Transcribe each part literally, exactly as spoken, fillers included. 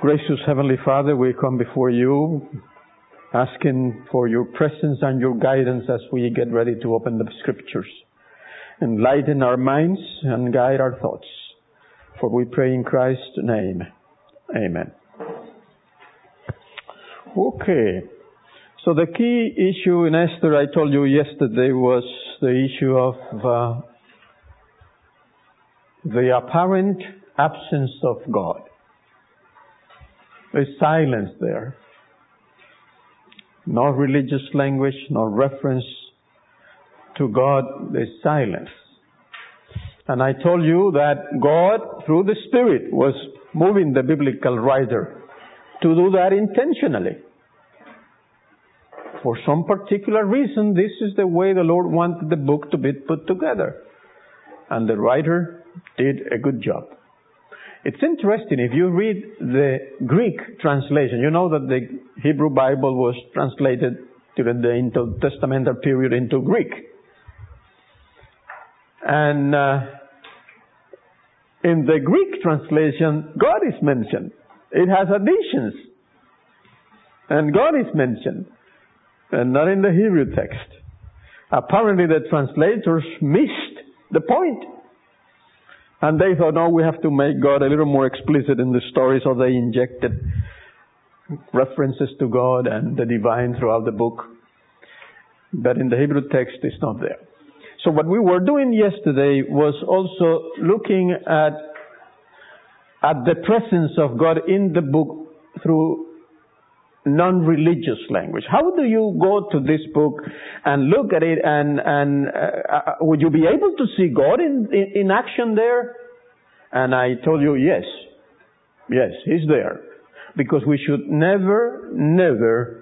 Gracious Heavenly Father, we come before you asking for your presence and your guidance as we get ready to open the Scriptures. Enlighten our minds and guide our thoughts. For we pray in Christ's name. Amen. Okay. So the key issue in Esther, I told you yesterday, was the issue of uh, the apparent absence of God. There's silence there. No religious language, no reference to God. There's silence. And I told you that God, through the Spirit, was moving the biblical writer to do that intentionally. For some particular reason, this is the way the Lord wanted the book to be put together. And the writer did a good job. It's interesting, if you read the Greek translation, you know that the Hebrew Bible was translated during the intertestamental period into Greek. And uh, in the Greek translation, God is mentioned. It has additions. And God is mentioned. And not in the Hebrew text. Apparently the translators missed the point. And they thought, no, we have to make God a little more explicit in the story, so they injected references to God and the divine throughout the book. But in the Hebrew text, it's not there. So what we were doing yesterday was also looking at, at the presence of God in the book through non-religious language. How do you go to this book and look at it and, and uh, would you be able to see God in, in, in action there? And I told you, yes. Yes, He's there. Because we should never, never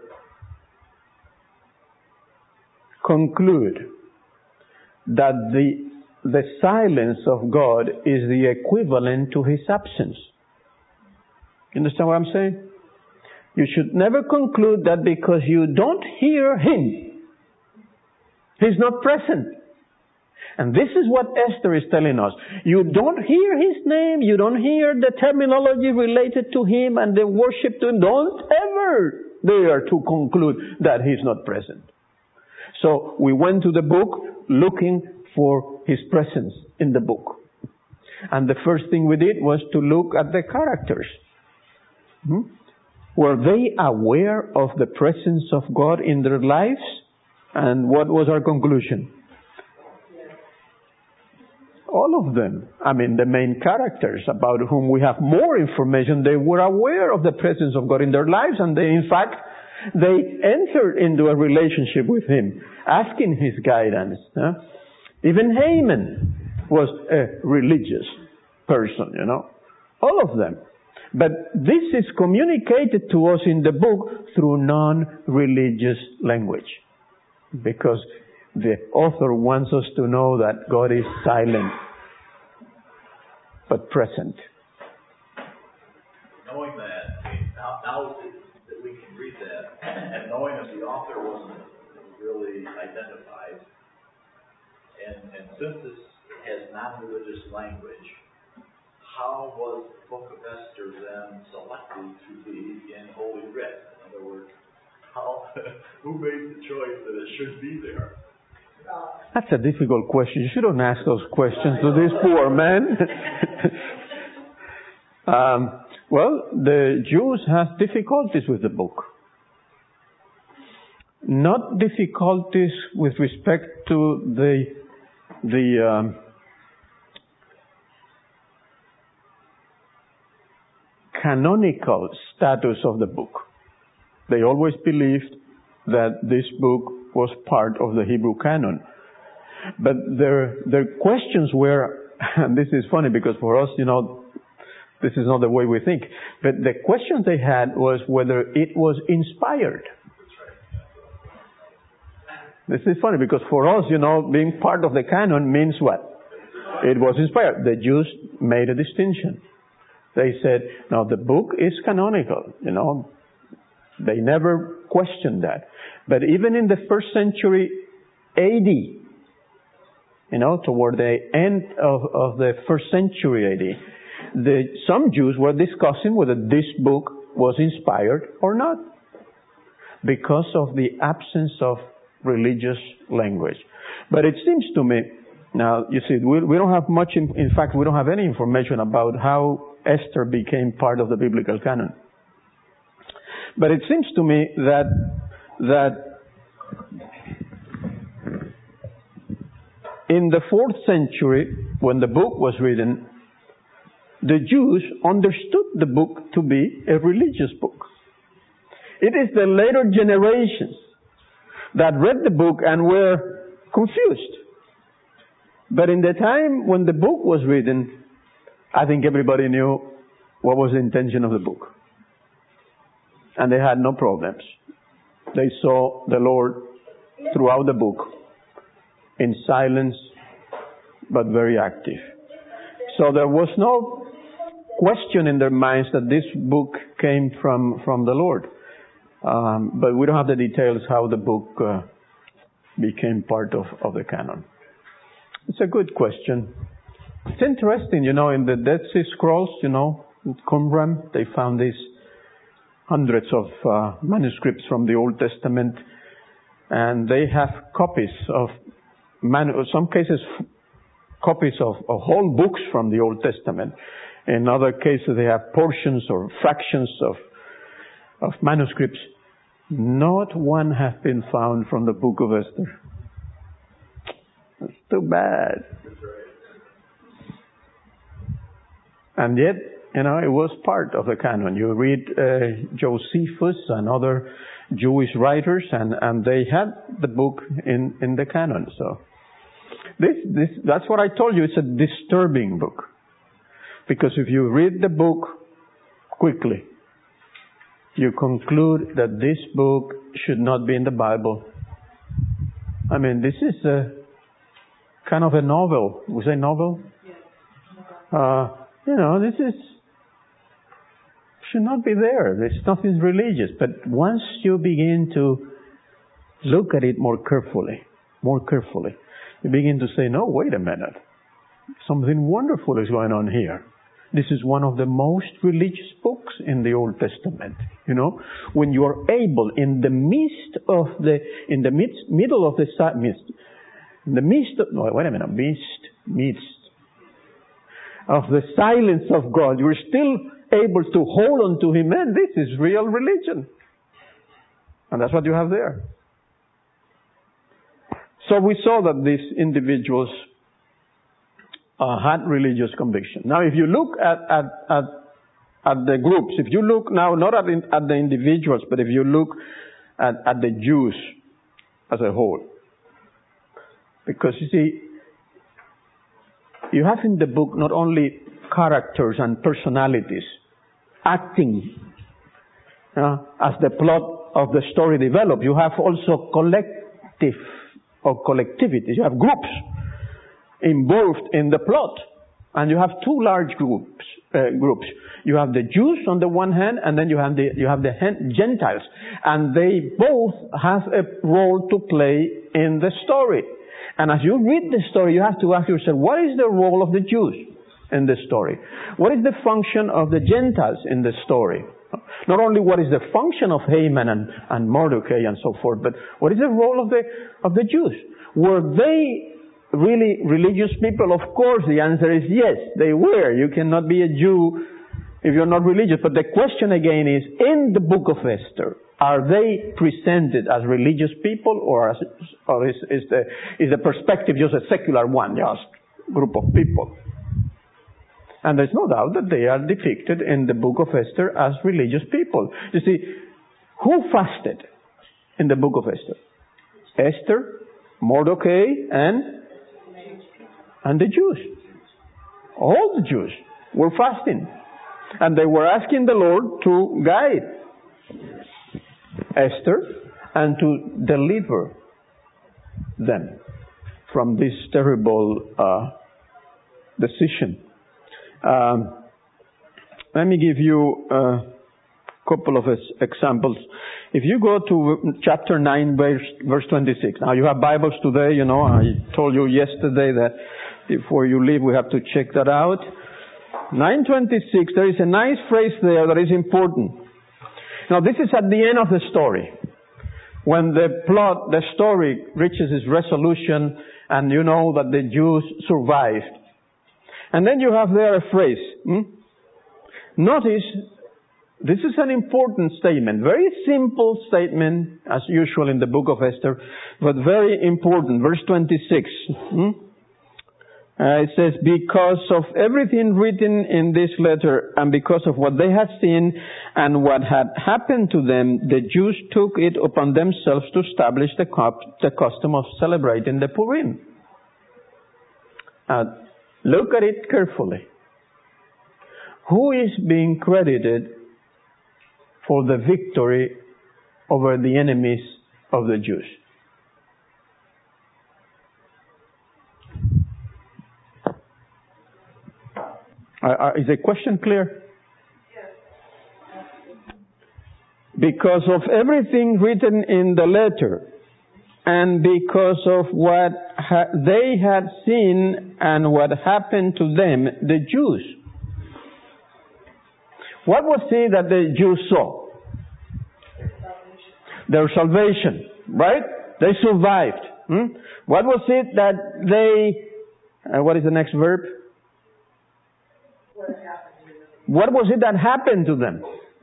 conclude that the, the silence of God is the equivalent to His absence. You understand what I'm saying? You should never conclude that because you don't hear Him, He's not present. And this is what Esther is telling us. You don't hear His name, you don't hear the terminology related to Him and the worship to Him. Don't ever dare to conclude that He's not present. So we went to the book looking for His presence in the book. And the first thing we did was to look at the characters. Hmm? Were they aware of the presence of God in their lives? And what was our conclusion? All of them. I mean, the main characters about whom we have more information, they were aware of the presence of God in their lives, and they, in fact, they entered into a relationship with Him, asking His guidance. Huh? Even Haman was a religious person, you know. All of them. But this is communicated to us in the book through non-religious language. Because the author wants us to know that God is silent, but present. Knowing that, I mean, now, now that we can read that, and knowing that the author wasn't really identified, and, and since this has non-religious language, how was the book of Esther then selected to be in Holy Writ? In other words, how, who made the choice that it should be there? That's a difficult question. You shouldn't ask those questions to this poor man. um, well, the Jews have difficulties with the book. Not difficulties with respect to the the um, canonical status of the book. They always believed that this book was part of the Hebrew canon. But their their questions were, and this is funny because for us, you know, this is not the way we think, but the questions they had was whether it was inspired. This is funny because for us, you know, being part of the canon means what? It was inspired. The Jews made a distinction. They said, no, the book is canonical, you know. They never questioned that. But even in the first century A D, you know, toward the end of, of the first century A D, the, some Jews were discussing whether this book was inspired or not, because of the absence of religious language. But it seems to me, now you see, we, we don't have much, in, in fact we don't have any information about how Esther became part of the biblical canon. But it seems to me that that in the fourth century, when the book was written, the Jews understood the book to be a religious book. It is the later generations that read the book and were confused. But in the time when the book was written, I think everybody knew what was the intention of the book. And they had no problems. They saw the Lord throughout the book in silence, but very active. So there was no question in their minds that this book came from, from the Lord. Um, but we don't have the details how the book uh, became part of, of the canon. It's a good question. It's interesting, you know, in the Dead Sea Scrolls, you know, in Qumran, they found these hundreds of uh, manuscripts from the Old Testament, and they have copies of, man- in some cases, f- copies of, of whole books from the Old Testament. In other cases, they have portions or fractions of of manuscripts. Not one has been found from the book of Esther. That's too bad. And yet, you know, it was part of the canon. You read uh, Josephus and other Jewish writers, and, and they had the book in, in the canon. So this, this, that's what I told you. It's a disturbing book. Because if you read the book quickly, you conclude that this book should not be in the Bible. I mean, this is a kind of a novel. Was it a novel? Uh, you know, this is should not be there. There's nothing religious. But once you begin to look at it more carefully, more carefully, you begin to say, no, wait a minute. Something wonderful is going on here. This is one of the most religious books in the Old Testament. You know, when you are able, in the midst of the, in the midst, middle of the midst, in the midst of, no, wait a minute, midst, midst of the silence of God, you're still able to hold on to Him, and this is real religion. And that's what you have there. So we saw that these individuals uh, had religious conviction. Now, if you look at, at, at, at the groups, if you look now not at, in, at the individuals, but if you look at, at the Jews as a whole, because you see, you have in the book not only characters and personalities acting uh, as the plot of the story develops, you have also collective or collectivity. You have groups involved in the plot, and you have two large groups. Uh, groups. You have the Jews on the one hand, and then you have the you have the Gentiles, and they both have a role to play in the story. And as you read the story, you have to ask yourself, what is the role of the Jews in the story? What is the function of the Gentiles in the story? Not only what is the function of Haman and, and Mordecai and so forth, but what is the role of the of the Jews? Were they really religious people? Of course, the answer is yes, they were. You cannot be a Jew if you're not religious. But the question again is, in the book of Esther, are they presented as religious people, or, as, or is, is, the, is the perspective just a secular one, just a group of people? And there's no doubt that they are depicted in the book of Esther as religious people. You see, who fasted in the book of Esther? Esther, Mordecai, and, and the Jews. All the Jews were fasting. And they were asking the Lord to guide Esther and to deliver them from this terrible uh, decision. Um, let me give you a couple of examples. If you go to chapter nine, verse, verse twenty-six. Now you have Bibles today, you know. I told you yesterday that before you leave we have to check that out. nine twenty-six, there is a nice phrase there that is important. Now this is at the end of the story. When the plot, the story reaches its resolution and you know that the Jews survived. And then you have there a phrase. Hmm? Notice, this is an important statement. Very simple statement, as usual in the book of Esther, but very important. Verse twenty-six. Hmm? Uh, it says, because of everything written in this letter and because of what they had seen and what had happened to them, the Jews took it upon themselves to establish the, cop- the custom of celebrating the Purim. Uh, look at it carefully. Who is being credited for the victory over the enemies of the Jews? Uh, uh, is the question clear? Because of everything written in the letter and because of what ha- they had seen and what happened to them, the Jews. What was it that the Jews saw? Their salvation, right? They survived. Hmm? What was it that they, uh, what is the next verb? What was it that happened to them?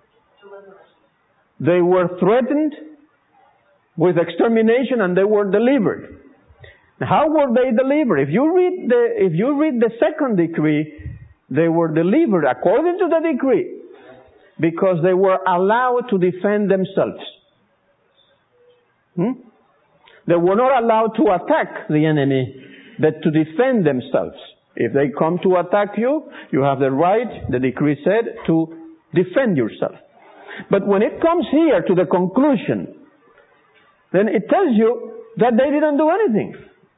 They were threatened with extermination and they were delivered. How were they delivered? If you read the, if you read the second decree, they were delivered according to the decree because they were allowed to defend themselves. Hmm? They were not allowed to attack the enemy, but to defend themselves. If they come to attack you, you have the right, the decree said, to defend yourself. But when it comes here to the conclusion, then it tells you that they didn't do anything.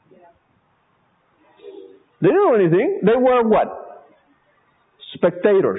They didn't do anything. They were what? Spectators.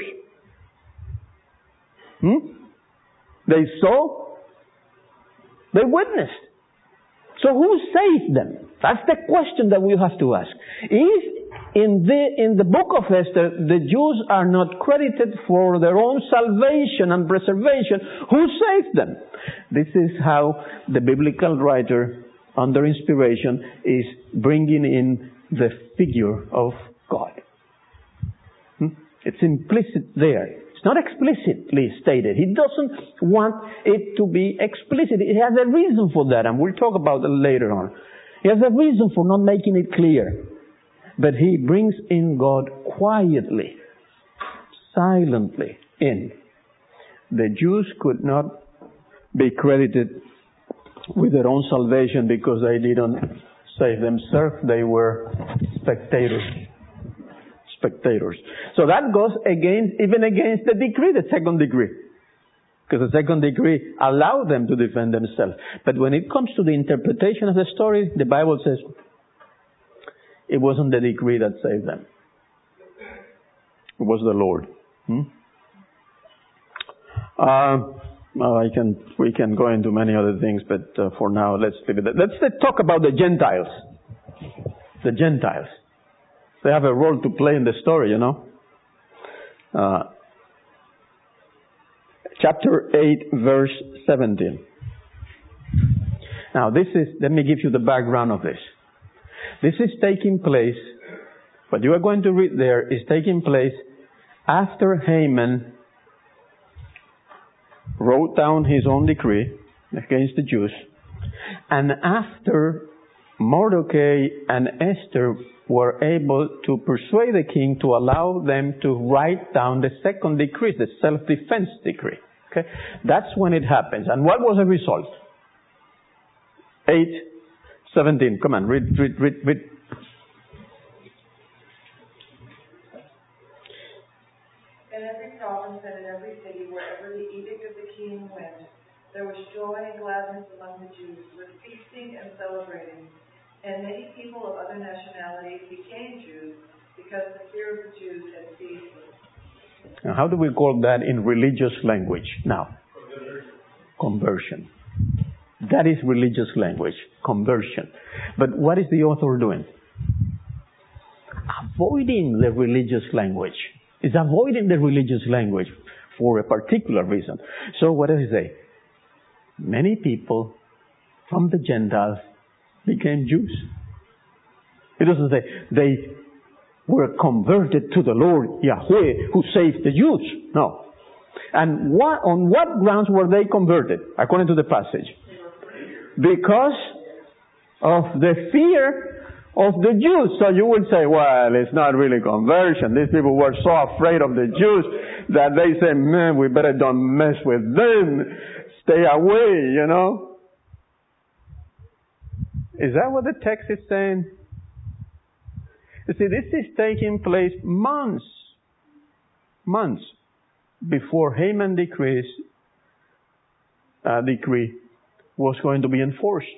Hmm? They saw. They witnessed. So who saved them? That's the question that we have to ask. If in the, in the book of Esther, the Jews are not credited for their own salvation and preservation, who saved them? This is how the biblical writer, under inspiration, is bringing in the figure of God. Hmm? It's implicit there. It's not explicitly stated. He doesn't want it to be explicit. He has a reason for that, and we'll talk about it later on. He has a reason for not making it clear. But he brings in God quietly, silently in. The Jews could not be credited with their own salvation because they didn't save themselves. They were spectators. Spectators. So that goes against, even against the decree, the second decree. Because the second decree allowed them to defend themselves. But when it comes to the interpretation of the story, the Bible says, it wasn't the decree that saved them. It was the Lord. Hmm? Uh, well, I can, we can go into many other things, but uh, for now, let's leave it. Let's, let's talk about the Gentiles. The Gentiles. They have a role to play in the story, you know. Uh, chapter eight, verse seventeen. Now, this is, let me give you the background of this. This is taking place, what you are going to read there is taking place after Haman wrote down his own decree against the Jews, and after Mordecai and Esther were able to persuade the king to allow them to write down the second decree, the self-defense decree. Okay? That's when it happens. And what was the result? eight seventeen. Come on, read, read, read, read. In every province and in every city, wherever the edict of the king went, there was joy and gladness among the Jews, with feasting and celebrating. And many people of other nationalities became Jews, because the fear of the Jews had seized them. Now, how do we call that in religious language now? Conversion. That is religious language, conversion. But what is the author doing? Avoiding the religious language. It's avoiding the religious language for a particular reason. So what does it say? Many people from the Gentiles became Jews. It doesn't say they were converted to the Lord Yahweh who saved the Jews. No. And what, on what grounds were they converted, according to the passage? Because of the fear of the Jews. So you would say, well, it's not really conversion. These people were so afraid of the Jews that they say, man, we better don't mess with them. Stay away, you know. Is that what the text is saying? You see, this is taking place months, months before Haman decrees, uh, decree was going to be enforced.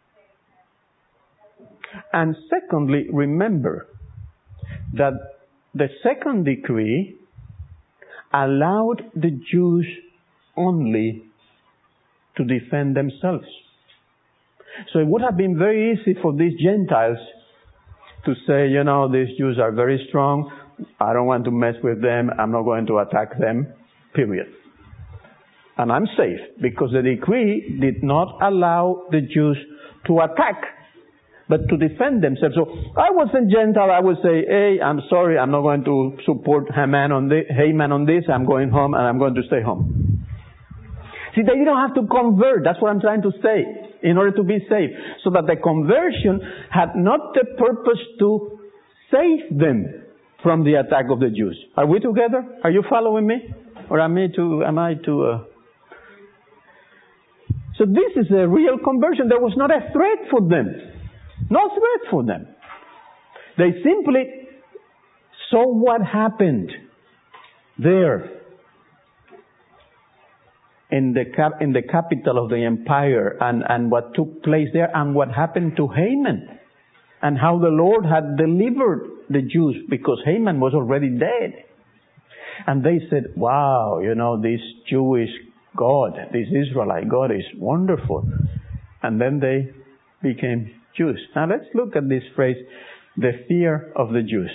And secondly, remember that the second decree allowed the Jews only to defend themselves. So it would have been very easy for these Gentiles to say, you know, these Jews are very strong. I don't want to mess with them. I'm not going to attack them. Period. And I'm safe because the decree did not allow the Jews to attack, but to defend themselves. So I was a Gentile. I would say, hey, I'm sorry. I'm not going to support Haman on this. Haman on this. I'm going home and I'm going to stay home. See, they don't have to convert. That's what I'm trying to say. In order to be saved. So that the conversion had not the purpose to save them from the attack of the Jews. Are we together? Are you following me? Or am I too, am I too, uh... So this is a real conversion. There was not a threat for them. No threat for them. They simply saw what happened there. In the cap, in the capital of the empire, and, and what took place there, and what happened to Haman, and how the Lord had delivered the Jews, because Haman was already dead. And they said, wow, you know, this Jewish God, this Israelite God is wonderful. And then they became Jews. Now let's look at this phrase, the fear of the Jews.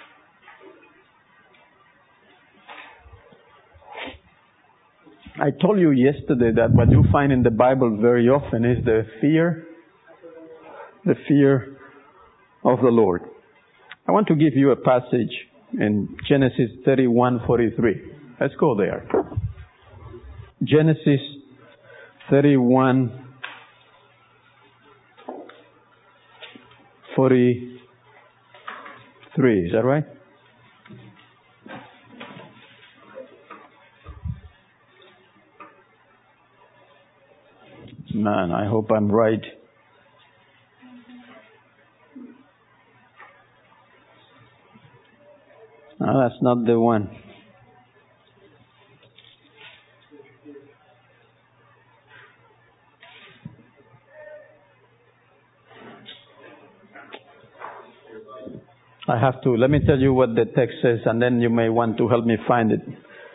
I told you yesterday that what you find in the Bible very often is the fear, the fear of the Lord. I want to give you a passage in Genesis thirty-one forty-three. Let's go there. Genesis thirty-one forty-three. Is that right? Man, I hope I'm right. No, that's not the one. I have to, let me tell you what the text says, and then you may want to help me find it.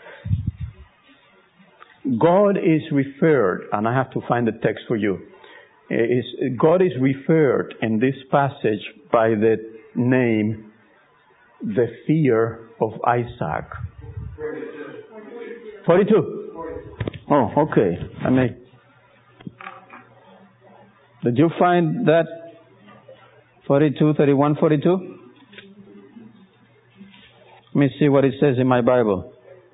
God is referred, and I have to find the text for you. Is, God is referred in this passage by the name, the fear of Isaac. forty-two. Oh, okay. I mean, did you find that? forty-two, thirty-one, forty-two? Let me see what it says in my Bible.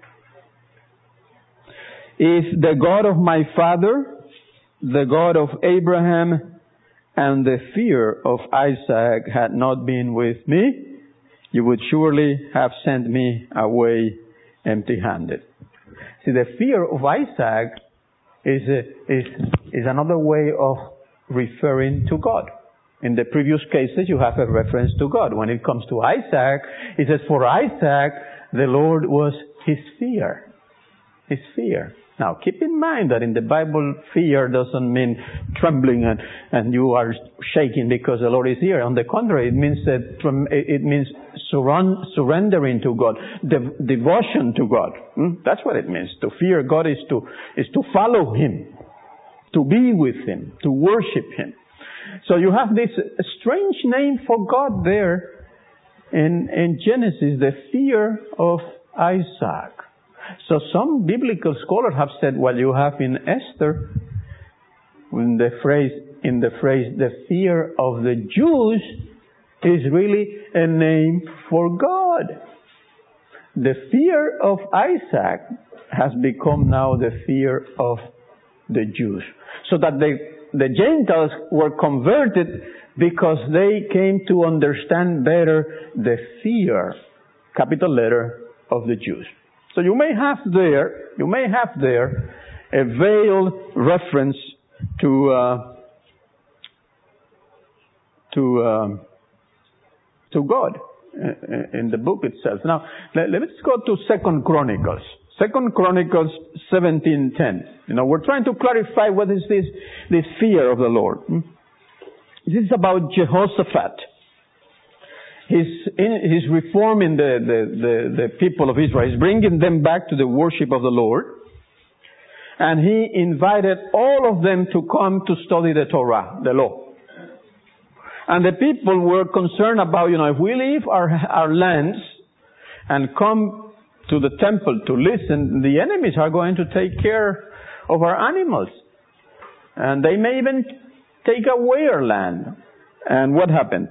If the God of my father, the God of Abraham, and the fear of Isaac had not been with me, you would surely have sent me away empty-handed. See, the fear of Isaac is, a, is, is another way of referring to God. In the previous cases, you have a reference to God. When it comes to Isaac, it says, for Isaac, the Lord was his fear. His fear. Now, keep in mind that in the Bible, fear doesn't mean trembling and, and you are shaking because the Lord is here. On the contrary, it means that it means surrendering to God, de- devotion to God. Hmm? That's what it means. To fear God is to is to follow Him, to be with Him, to worship Him. So you have this strange name for God there in in Genesis, the fear of Isaac. So some biblical scholars have said, well, you have in Esther, in the phrase, in the phrase, the fear of the Jews is really a name for God. The fear of Isaac has become now the fear of the Jews. So that the, the Gentiles were converted because they came to understand better the fear, capital letter, of the Jews. So you may have there, you may have there a veiled reference to uh, to uh, to God in the book itself. Now let, let's go to Second Chronicles. Second Chronicles seventeen ten. You know, we're trying to clarify what is this this fear of the Lord. This is about Jehoshaphat. His his reform in the, the, the, the people of Israel. He's bringing them back to the worship of the Lord. And he invited all of them to come to study the Torah, the law. And the people were concerned about, you know, if we leave our, our lands and come to the temple to listen, the enemies are going to take care of our animals. And they may even take away our land. And what happened?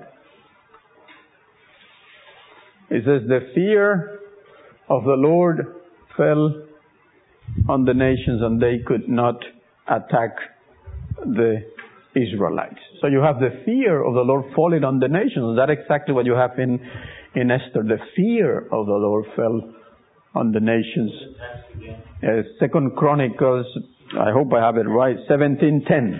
It says, the fear of the Lord fell on the nations and they could not attack the Israelites. So you have the fear of the Lord falling on the nations. That's exactly what you have in, in Esther. The fear of the Lord fell on the nations. Uh, Second Chronicles, I hope I have it right, seventeen ten.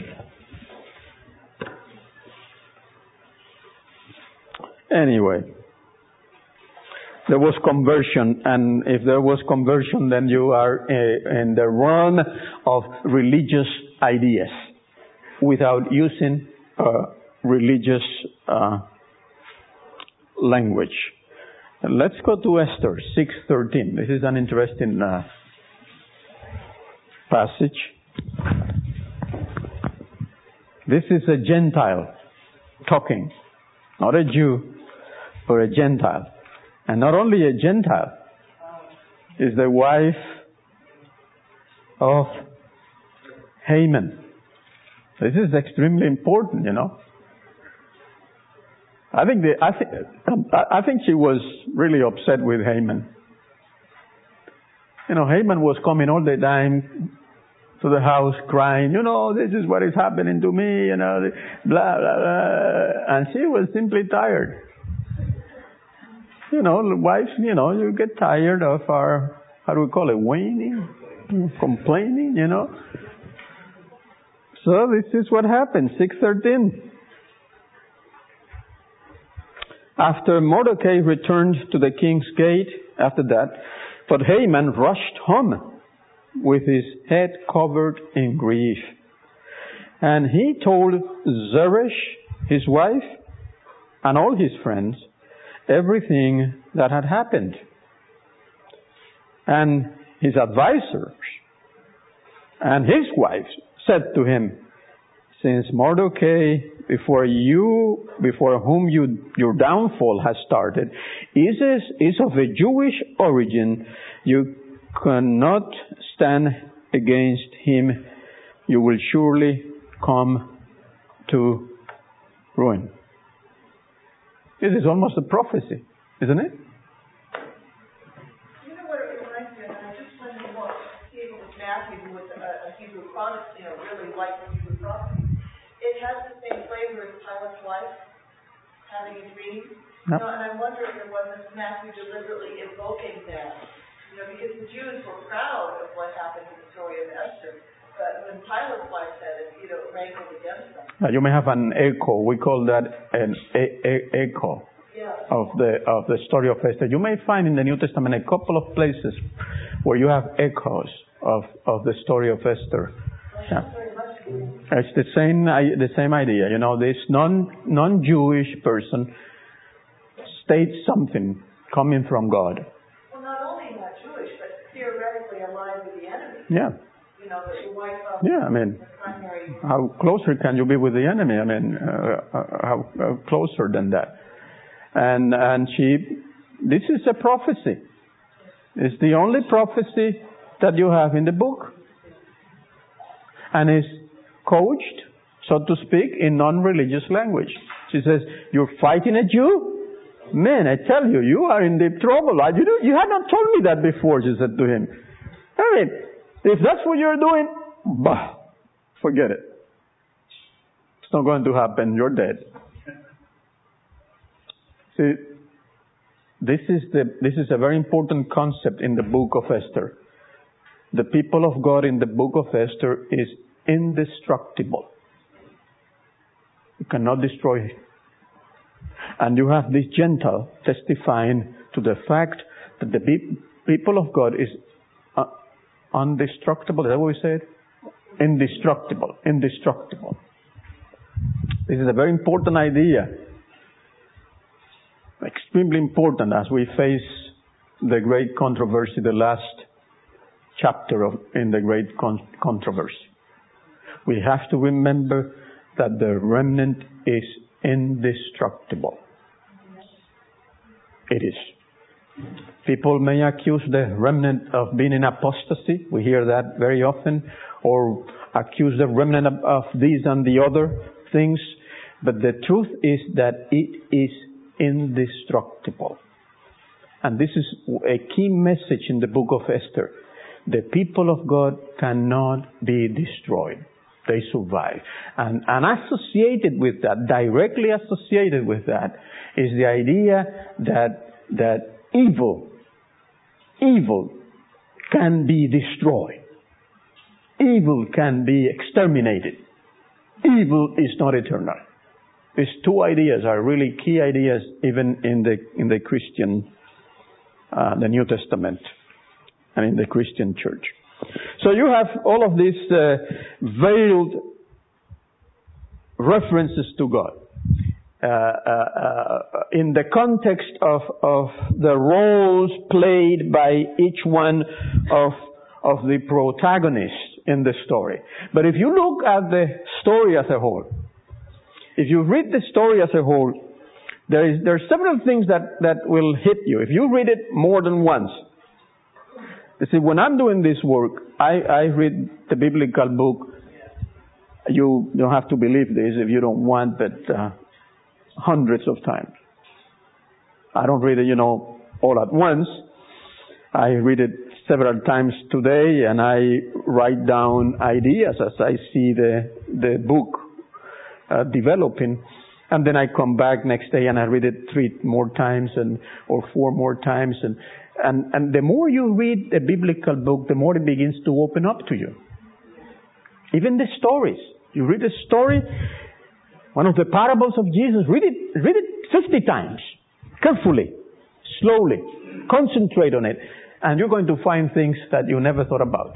Anyway, there was conversion, and if there was conversion, then you are uh, in the realm of religious ideas without using uh, religious uh, language. And let's go to Esther six thirteen. This is an interesting uh, passage. This is a Gentile talking, not a Jew, but a Gentile. And not only a Gentile, is the wife of Haman. This is extremely important, you know. I think the, I think I think she was really upset with Haman. You know, Haman was coming all the time to the house crying, you know, this is what is happening to me, you know, blah blah blah, and she was simply tired. You know, wives, you know, you get tired of our, how do we call it, whining, complaining, you know. So this is what happened, six thirteen. After Mordecai returned to the king's gate, after that, but Haman rushed home with his head covered in grief. And he told Zeresh, his wife, and all his friends, everything that had happened. And his advisors and his wives said to him, since Mordecai, before you, before whom you, your downfall has started, is, is of a Jewish origin, you cannot stand against him. You will surely come to ruin. This is almost a prophecy, isn't it? You know what it reminds me of? I just wondered what Stephen with Matthew, who was a, a Hebrew prophet, you know, really liked the Hebrew prophecy. It has the same flavor as Pilate's wife having a dream. Yep. You know, and I wonder if it wasn't Matthew deliberately invoking that. You know, because the Jews were proud of what happened in the story of Esther. But when Pilate's wife said it, you know, it rankled against them. Now you may have an echo. We call that an e- e- echo yeah. of the of the story of Esther. You may find in the New Testament a couple of places where you have echoes of, of the story of Esther. Yeah. It's the same the same idea. You know, this non non-Jewish person states something coming from God. Well, not only not Jewish, but theoretically aligned with the enemy. Yeah. You know, the wife of yeah, I mean, the primary. How closer can you be with the enemy? I mean, uh, how, how closer than that? And and she, this is a prophecy. It's the only prophecy that you have in the book. And is coached, so to speak, in non-religious language. She says, you're fighting a Jew? Man, I tell you, you are in deep trouble. I, you, you had not told me that before, she said to him. I mean, if that's what you're doing, bah, forget it. It's not going to happen. You're dead. See, this is the this is a very important concept in the book of Esther. The people of God in the book of Esther is indestructible. You cannot destroy it. And you have this Gentile testifying to the fact that the pe- people of God is uh, indestructible. Is that what we said? Indestructible. Indestructible. This is a very important idea. Extremely important as we face the great controversy, the last chapter of in the great con- controversy. We have to remember that the remnant is indestructible. It is. People may accuse the remnant of being in apostasy. We hear that very often. Or accuse the remnant of, of these and the other things. But the truth is that it is indestructible. And this is a key message in the book of Esther. The people of God cannot be destroyed. They survive. And, and associated with that, directly associated with that, is the idea that, that evil, evil can be destroyed. Evil can be exterminated. Evil is not eternal. These two ideas are really key ideas even in the, in the Christian, uh, the New Testament, and in the Christian church. So you have all of these uh, veiled references to God uh, uh, uh, in the context of, of the roles played by each one of, of the protagonists in the story. But if you look at the story as a whole, if you read the story as a whole, there is there are several things that, that will hit you. If you read it more than once, you see, when I'm doing this work, I, I read the biblical book. You don't have to believe this if you don't want, but uh, hundreds of times. I don't read it, you know, all at once. I read it several times today, and I write down ideas as I see the the book uh, developing. And then I come back next day and I read it three more times and or four more times. And, and, and the more you read a biblical book, the more it begins to open up to you. Even the stories. You read a story, one of the parables of Jesus, read it, read it fifty times. Carefully, slowly, concentrate on it. And you're going to find things that you never thought about.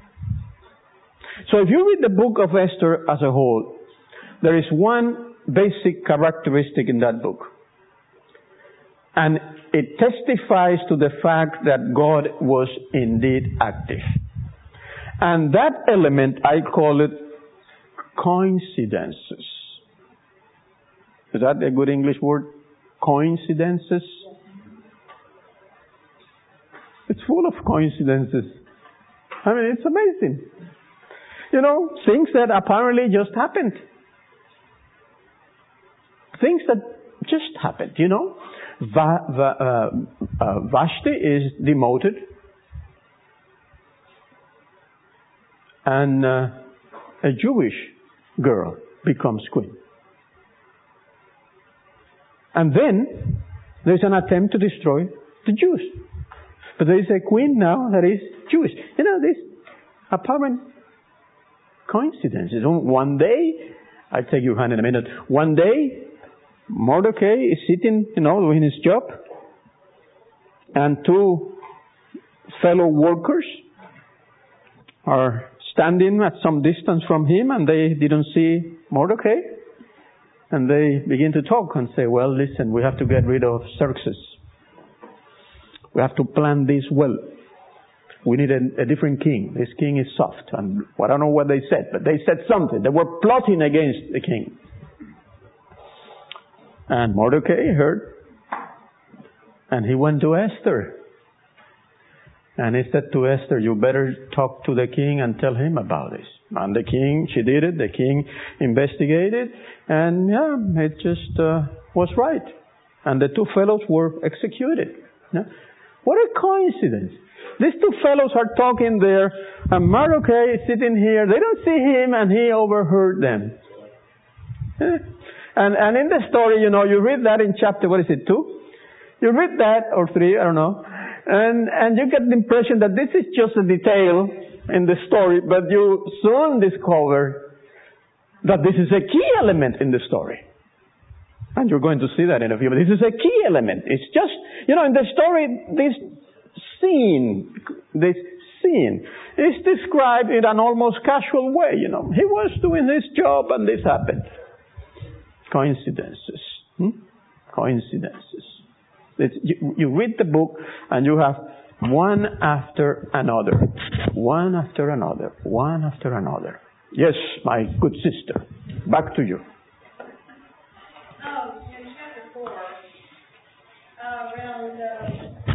So if you read the book of Esther as a whole, there is one basic characteristic in that book. And it testifies to the fact that God was indeed active. And that element, I call it coincidences. Is that a good English word? Coincidences? It's full of coincidences. I mean, it's amazing. You know, things that apparently just happened. Things that just happened, you know. Va- va- uh, uh, Vashti is demoted. And uh, a Jewish girl becomes queen. And then there's an attempt to destroy the Jews. But there is a queen now that is Jewish. You know, these apparent coincidences. One day, I'll take your hand in a minute. One day, Mordecai is sitting, you know, doing his job. And two fellow workers are standing at some distance from him and they didn't see Mordecai. And they begin to talk and say, well, listen, we have to get rid of Xerxes. We have to plan this well. We need a, a different king. This king is soft. And well, I don't know what they said, but they said something. They were plotting against the king. And Mordecai heard. And he went to Esther. And he said to Esther, you better talk to the king and tell him about this. And the king, she did it. The king investigated. And yeah, it just uh, was right. And the two fellows were executed. Yeah? What a coincidence. These two fellows are talking there. And Mordecai is sitting here. They don't see him and he overheard them. Yeah? And, and in the story, you know, you read that in chapter, what is it, two? You read that, or three, I don't know. And, and you get the impression that this is just a detail in the story, but you soon discover that this is a key element in the story. And you're going to see that in a few minutes. This is a key element. It's just, you know, in the story, this scene, this scene is described in an almost casual way, you know. He was doing his job and this happened. Coincidences. Hmm? Coincidences. It's, you, you read the book and you have one after another. One after another. One after another. Yes, my good sister. Back to you. Um, in chapter four, uh, around uh,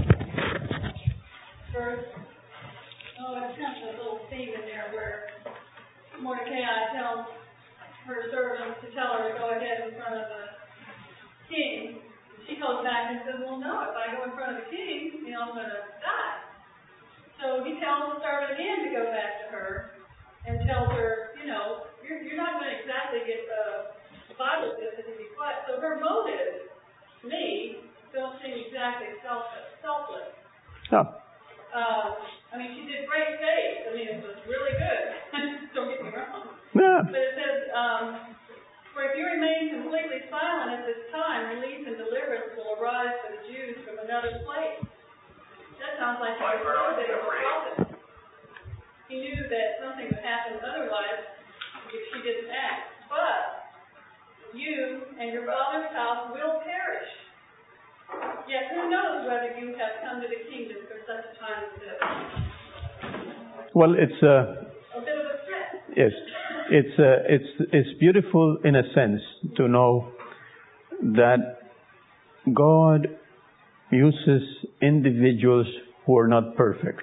verse, oh, it's kind of a little theme in there where Mordecai tells her servants to tell her to go ahead in front of the king. She goes back and says, well, no, if I go in front of the king, you know, I'm going to die. So he tells the servant again to go back to her and tells her, you know, you're, you're not going to exactly get the Bible says it to be quiet. So her motives, to me, don't seem exactly selfless. selfless. Oh. Uh, I mean, she did great faith. I mean, it was really good. Don't get me wrong. Yeah. But it says, um, for if you remain completely silent at this time, relief and deliverance will arise for the Jews from another place. That sounds like he was a little bit of a prophet. He knew that something would happen otherwise if she didn't act. But you and your father's house will perish. Yet who knows whether you have come to the kingdom for such a time as this? Well, it's uh, a bit of a threat. Yes, it's uh, it's it's beautiful in a sense to know that God uses individuals who are not perfect.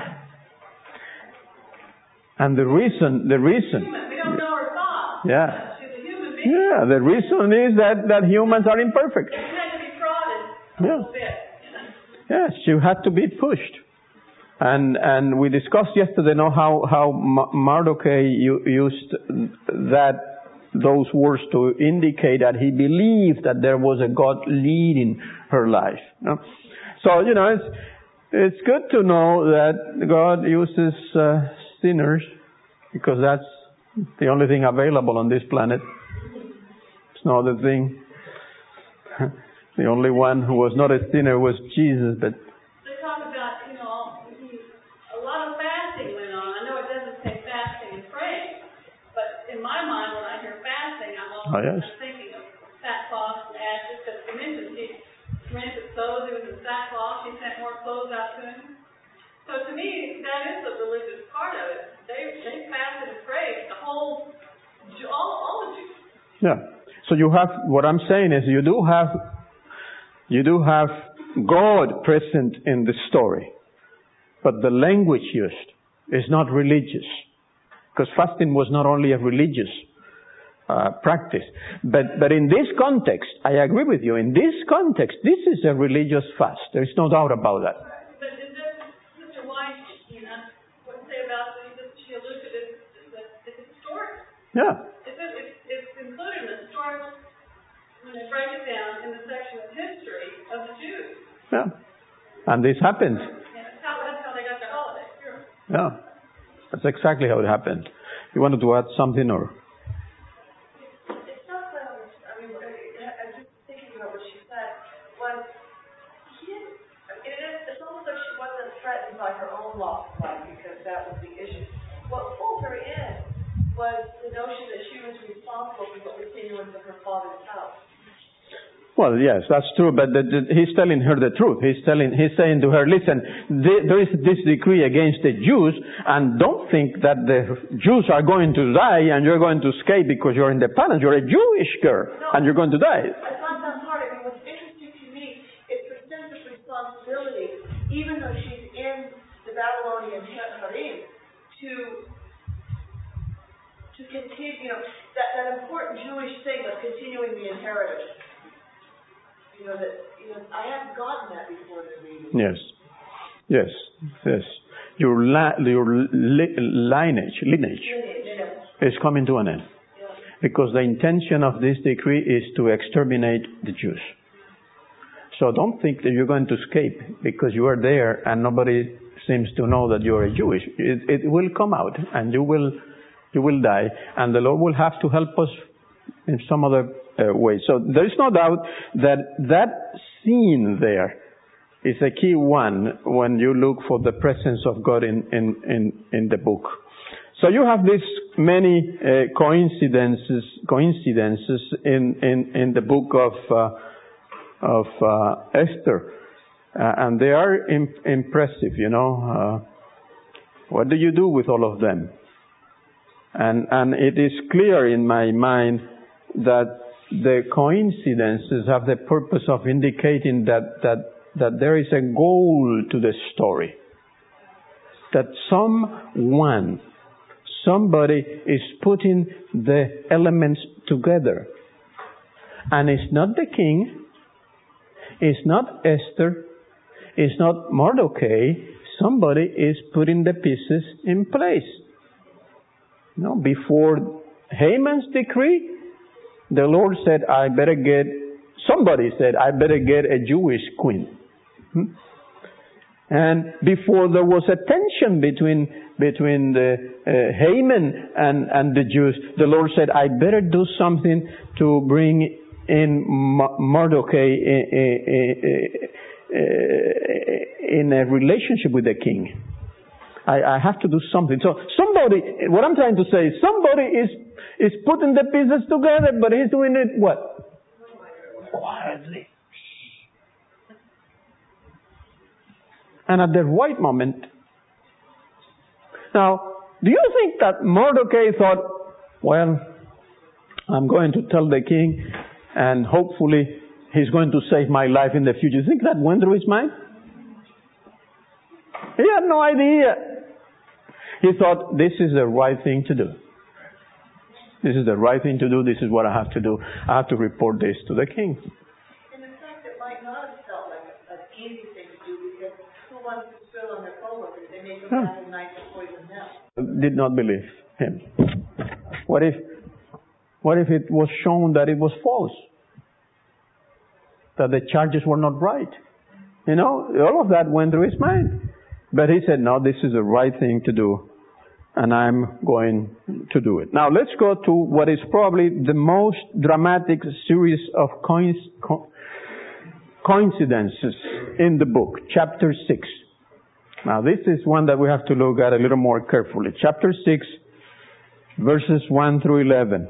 And the reason, the reason, we don't know her thoughts. Yeah. She's a human being. Yeah, the reason is that, that humans are imperfect. She had to be prodded a Yeah. little bit. Yes, she had to be pushed. And and we discussed yesterday know how how Mordecai used that those words to indicate that he believed that there was a God leading her life. No? So you know it's it's good to know that God uses uh, sinners because that's the only thing available on this planet. It's no other thing. The only one who was not a sinner was Jesus, but. They talk about, you know, a lot of fasting went on. I know it doesn't say fasting and praying, but in my mind, when I hear fasting, I'm also Oh, yes. thinking of sackcloth and ashes, because he mentioned he rented clothes, he was in sackcloth, he sent more clothes out to him. So to me, that is the religious part of it. They they fasted and prayed, the whole, all, all the Jews. Yeah. So you have, what I'm saying is you do have, you do have God present in the story. But the language used is not religious. Because fasting was not only a religious uh, practice. But, but in this context, I agree with you, in this context, this is a religious fast. There is no doubt about that. But is this, Sister White, you know, what to say about this, she alluded to it, it's historic. Yeah. It's, it's, it's included in the historic, when they break it down in the section of history of the Jews. Yeah. And this happened. Yeah, that's how, that's how they got their holiday. Sure. Yeah. That's exactly how it happened. You wanted to add something or? It's not that I was, I mean, I- I'm just thinking about what she said. Was he didn't, it is, it's almost like she wasn't threatened by her own loss of life because that was the issue. What pulled her in was the notion that she was responsible for the continuance of her father's house. Well, yes, that's true, but the, the, he's telling her the truth. He's telling, he's saying to her, listen, the, there is this decree against the Jews, and don't think that the Jews are going to die and you're going to escape because you're independent. You're a Jewish girl, No, and you're going to die. It's not that hard. I mean, what's interesting to me is her sense of responsibility, even though she's in the inheritance. You know, that, you know, I haven't gotten that before the reading. Yes. Yes. Yes. Your, la- your li- lineage, lineage is coming to an end. Because the intention of this decree is to exterminate the Jews. So don't think that you're going to escape because you are there and nobody seems to know that you are a Jewish. It, it will come out and you will you will die, and the Lord will have to help us in some other uh, way. So there is no doubt that that scene there is a key one when you look for the presence of God in in in, in the book. So you have these many uh, coincidences coincidences in, in, in the book of uh, of uh, Esther, uh, and they are imp- impressive. You know, uh, what do you do with all of them? And and it is clear in my mind that the coincidences have the purpose of indicating that that that there is a goal to the story. That someone, somebody is putting the elements together. And it's not the king, it's not Esther, it's not Mordecai. Somebody is putting the pieces in place. No, before Haman's decree, the Lord said, I better get, somebody said, I better get a Jewish queen. Hmm? And before there was a tension between between the uh, Haman and, and the Jews, the Lord said, I better do something to bring in Mordecai in a relationship with the king. I, I have to do something. So somebody, what I'm trying to say is somebody is is putting the pieces together, but he's doing it what? Quietly. And at the right moment. Now, do you think that Mordecai thought, well, I'm going to tell the king and hopefully he's going to save my life in the future? You think that went through his mind? He had no idea. He thought, this is the right thing to do. This is the right thing to do. This is what I have to do. I have to report this to the king. And in fact, it might not have felt like an easy thing to do because who wants to spill on their coworkers? They make a Huh. bad night to poison them. Did not believe him. What if, what if it was shown that it was false? That the charges were not right? You know, all of that went through his mind. But he said, no, this is the right thing to do, and I'm going to do it. Now, let's go to what is probably the most dramatic series of coinc- coincidences in the book, chapter six. Now, this is one that we have to look at a little more carefully. Chapter six, verses one through eleven.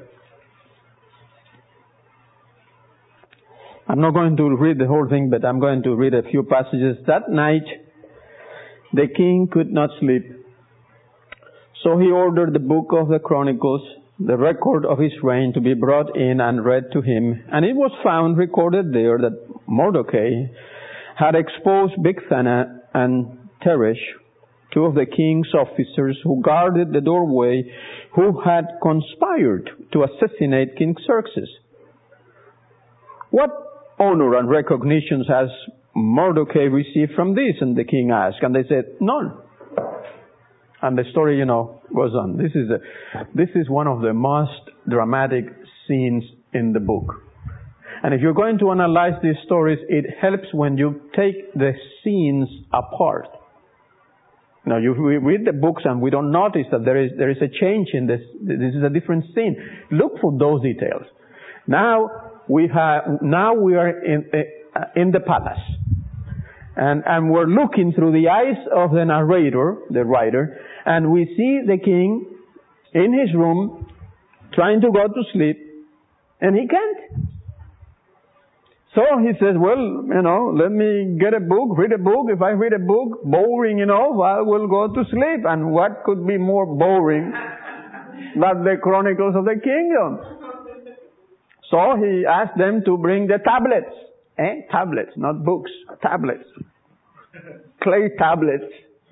I'm not going to read the whole thing, but I'm going to read a few passages. That night, the king could not sleep. So he ordered the book of the Chronicles, the record of his reign, to be brought in and read to him. And it was found recorded there that Mordecai had exposed Bigthana and Teresh, two of the king's officers who guarded the doorway, who had conspired to assassinate King Xerxes. What honor and recognitions has Mordecai received from this? And the king asked, and they said, none. And the story, you know, goes on. This is a, this is one of the most dramatic scenes in the book. And if you're going to analyze these stories, it helps when you take the scenes apart. Now, you we read the books and we don't notice that there is there is a change in this. This is a different scene. Look for those details. Now we have now we are in uh, in the palace. And, and we're looking through the eyes of the narrator, the writer, and we see the king in his room trying to go to sleep, and he can't. So he says, well, you know, let me get a book, read a book. If I read a book, boring enough, I will go to sleep. And what could be more boring than the Chronicles of the Kingdom? So he asked them to bring the tablets. Eh? Tablets, not books. Tablets. Clay tablets.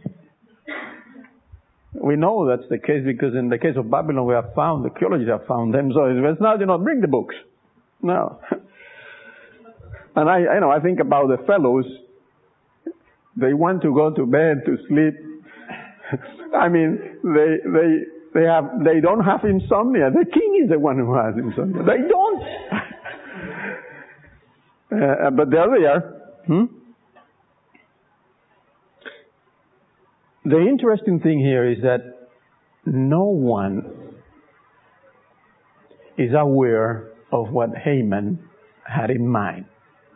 We know that's the case because in the case of Babylon we have found, the archaeologists have found them. So it's not, you know, bring the books. No. And I, you know, I think about the fellows. They want to go to bed to sleep. I mean, they they they have they don't have insomnia. The king is the one who has insomnia. They don't. uh, but there they are. Hmm? The interesting thing here is that no one is aware of what Haman had in mind.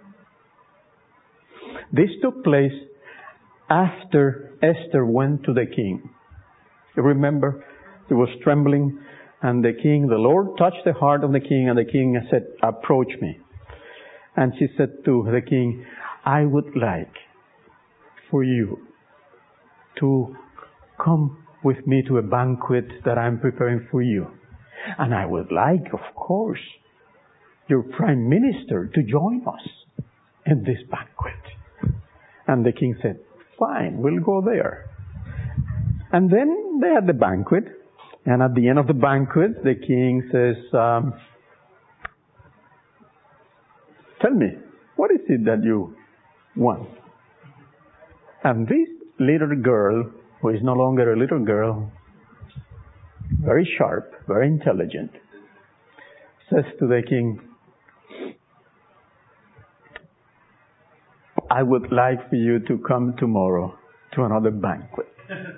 This took place after Esther went to the king. You remember? He was trembling, and the king, the Lord touched the heart of the king, and the king said, approach me. And she said to the king, I would like for you to come with me to a banquet that I'm preparing for you. And I would like, of course, your prime minister to join us in this banquet. And the king said, fine, we'll go there. And then they had the banquet. And at the end of the banquet, the king says, um, tell me, what is it that you want? And this little girl, who is no longer a little girl, very sharp, very intelligent, says to the king, I would like for you to come tomorrow to another banquet.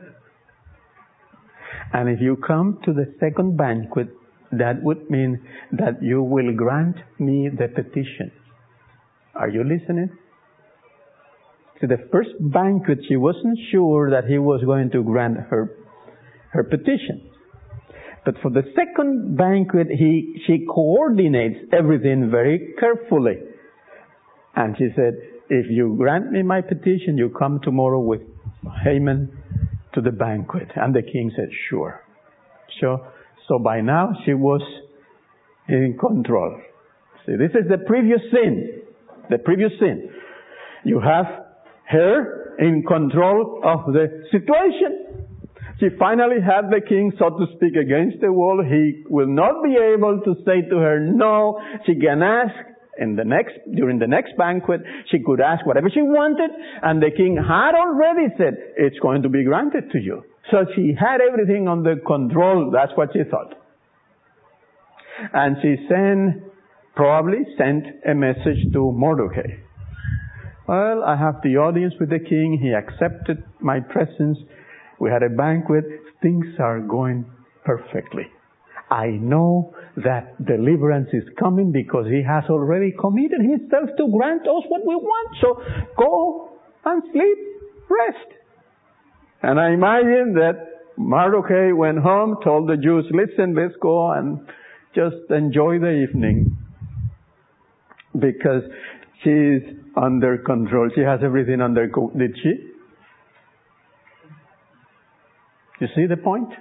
And if you come to the second banquet, that would mean that you will grant me the petition. Are you listening? To the first banquet, she wasn't sure that he was going to grant her her petition. But for the second banquet, he she coordinates everything very carefully. And she said, if you grant me my petition, you come tomorrow with Haman to the banquet. And the king said, sure. So, so by now she was in control. See, this is the previous sin. The previous sin. You have her in control of the situation. She finally had the king, so to speak, against the wall. He will not be able to say to her no. She can ask in the next, during the next banquet, she could ask whatever she wanted, and the king had already said, it's going to be granted to you. So she had everything under control. That's what she thought. And she sent, probably sent a message to Mordecai. Well, I have the audience with the king. He accepted my presence. We had a banquet. Things are going perfectly. I know that deliverance is coming because he has already committed himself to grant us what we want. So go and sleep, rest. And I imagine that Mordecai went home, told the Jews, listen, let's go and just enjoy the evening. Because she's under control. She has everything under control. Did she? You see the point?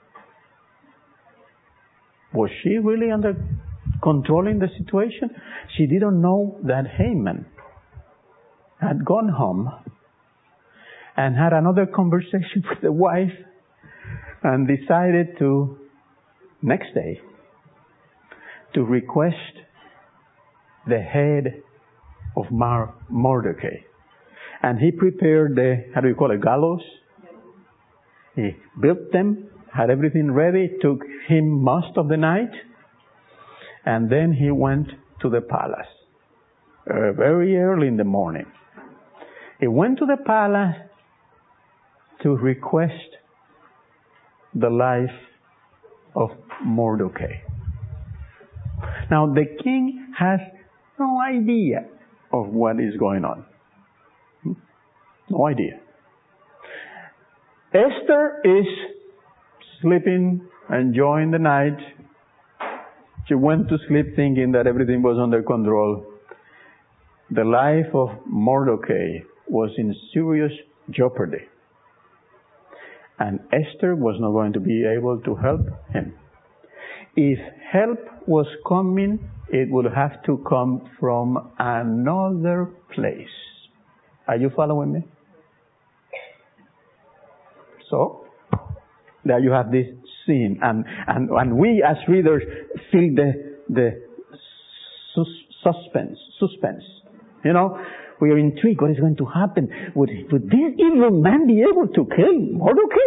Was she really under controlling the situation? She didn't know that Haman had gone home and had another conversation with the wife and decided to, next day, to request the head of Mar- Mordecai. And he prepared the, how do you call it, gallows? He built them, had everything ready, took him most of the night, and then he went to the palace uh, very early in the morning. He went to the palace to request the life of Mordecai. Now the king has no idea of what is going on. No idea. Esther is sleeping, enjoying the night. She went to sleep thinking that everything was under control. The life of Mordecai was in serious jeopardy. And Esther was not going to be able to help him. If help was coming, it would have to come from another place. Are you following me? So, there you have this scene. And, and, and we as readers feel the, the sus- suspense, suspense. You know, we are intrigued. What is going to happen? Would, would this evil man be able to kill Mordecai?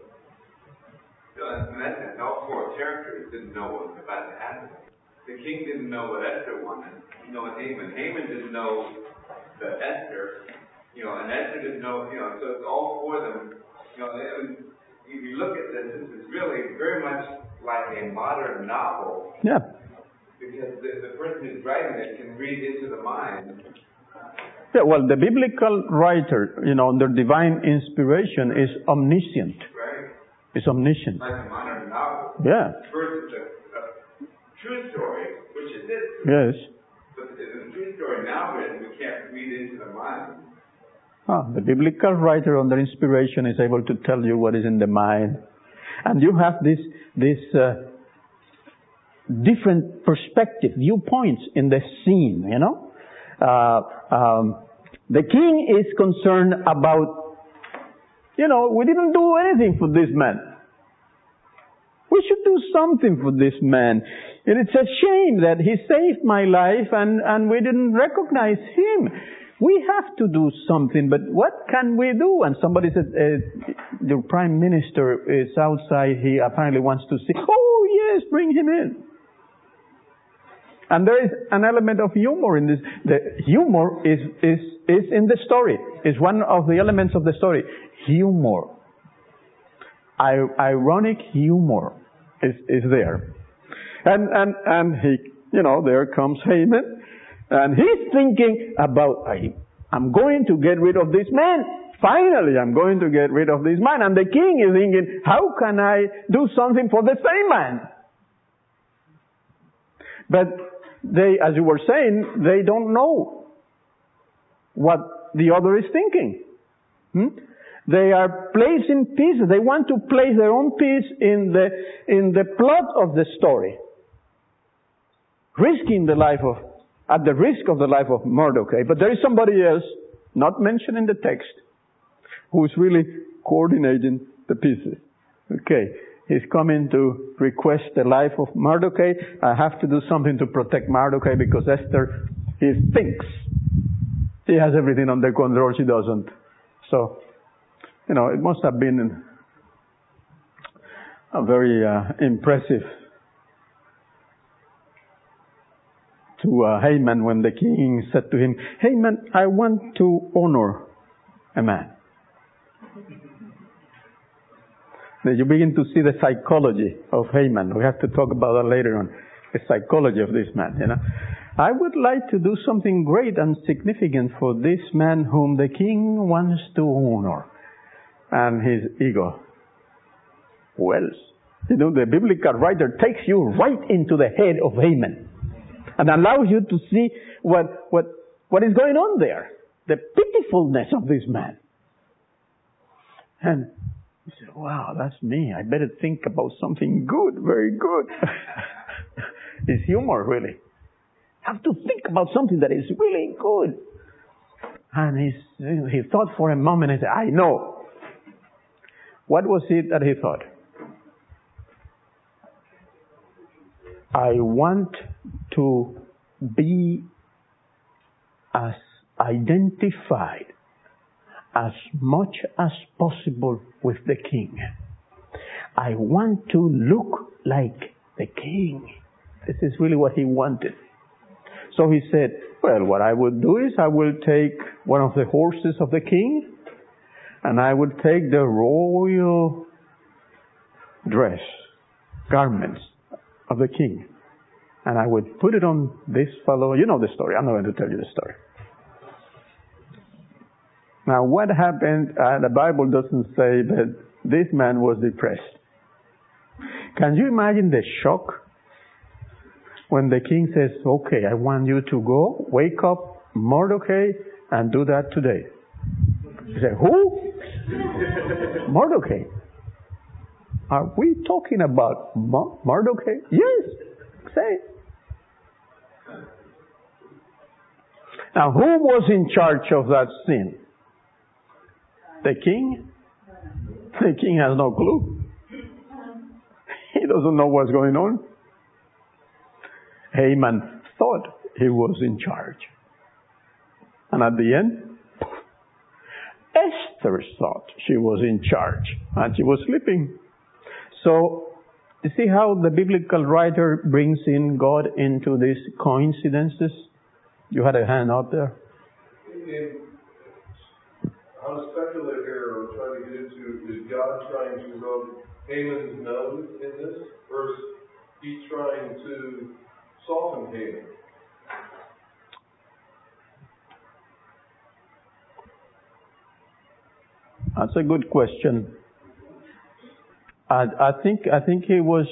So, in that sense, all four characters didn't know what was about to happen. The king didn't know what Esther wanted. You know, Haman. Haman didn't know the Esther. You know, and Esther didn't know. You know, so it's all four of them. You know, and if you look at this, this is really very much like a modern novel. Yeah. Because the, the person who's writing it can read into the mind. Yeah, well, the biblical writer, you know, under divine inspiration is omniscient. Right. Is omniscient. Like a modern novel. Yeah. Versus a, a true story, which is this. Yes. But the, the true story now is we can't read into the mind. Ah, the biblical writer under inspiration is able to tell you what is in the mind. And you have this, this uh, different perspective, viewpoints in the scene, you know. Uh, um, the king is concerned about, you know, we didn't do anything for this man. We should do something for this man. And it's a shame that he saved my life and, and we didn't recognize him. We have to do something, but what can we do? And somebody said, uh, the prime minister is outside. He apparently wants to see. Oh, yes, bring him in. And there is an element of humor in this. The humor is, is, is in the story. It's one of the elements of the story. Humor. I, ironic humor is, is there. And, and, and he, you know, there comes Haman. And he's thinking about, I, I'm going to get rid of this man. Finally, I'm going to get rid of this man. And the king is thinking, how can I do something for the same man? But they, as you were saying, they don't know what the other is thinking. Hmm? They are placing pieces. They want to place their own piece in the, in the plot of the story. Risking the life of, at the risk of the life of Mordecai. But there is somebody else, not mentioned in the text, who is really coordinating the pieces. Okay. He's coming to request the life of Mordecai. I have to do something to protect Mordecai because Esther, he thinks he has everything under control. She doesn't. So, you know, it must have been a very uh, impressive to uh, Haman when the king said to him, Haman, I want to honor a man. Then you begin to see the psychology of Haman. We have to talk about that later on. The psychology of this man, you know. I would like to do something great and significant for this man whom the king wants to honor. And his ego. Well, you know, the biblical writer takes you right into the head of Haman and allows you to see what, what, what is going on there. The pitifulness of this man. And he said, wow, that's me. I better think about something good, very good. It's humor, really. Have to think about something that is really good. And he's, he thought for a moment and said, I know. What was it that he thought? I want to be as identified as much as possible with the king. I want to look like the king. This is really what he wanted. So he said, well, what I would do is I will take one of the horses of the king and I would take the royal dress, garments of the king, and I would put it on this fellow. You know the story. I'm not going to tell you the story. Now, what happened, uh, the Bible doesn't say that this man was depressed. Can you imagine the shock when the king says, okay, I want you to go, wake up Mordecai, and do that today? He said, who? Mordecai. Are we talking about Mo- Mordecai? Yes. Say. Now, who was in charge of that scene? The king? The king has no clue. He doesn't know what's going on. Haman thought he was in charge. And at the end, Esther thought she was in charge, and she was sleeping. So, you see how the biblical writer brings in God into these coincidences? You had a hand up there. In, I'm a speculator here, or trying to get into, is God trying to rub Haman's nose in this? Or is he trying to soften Haman? That's a good question. I, I think I think he was.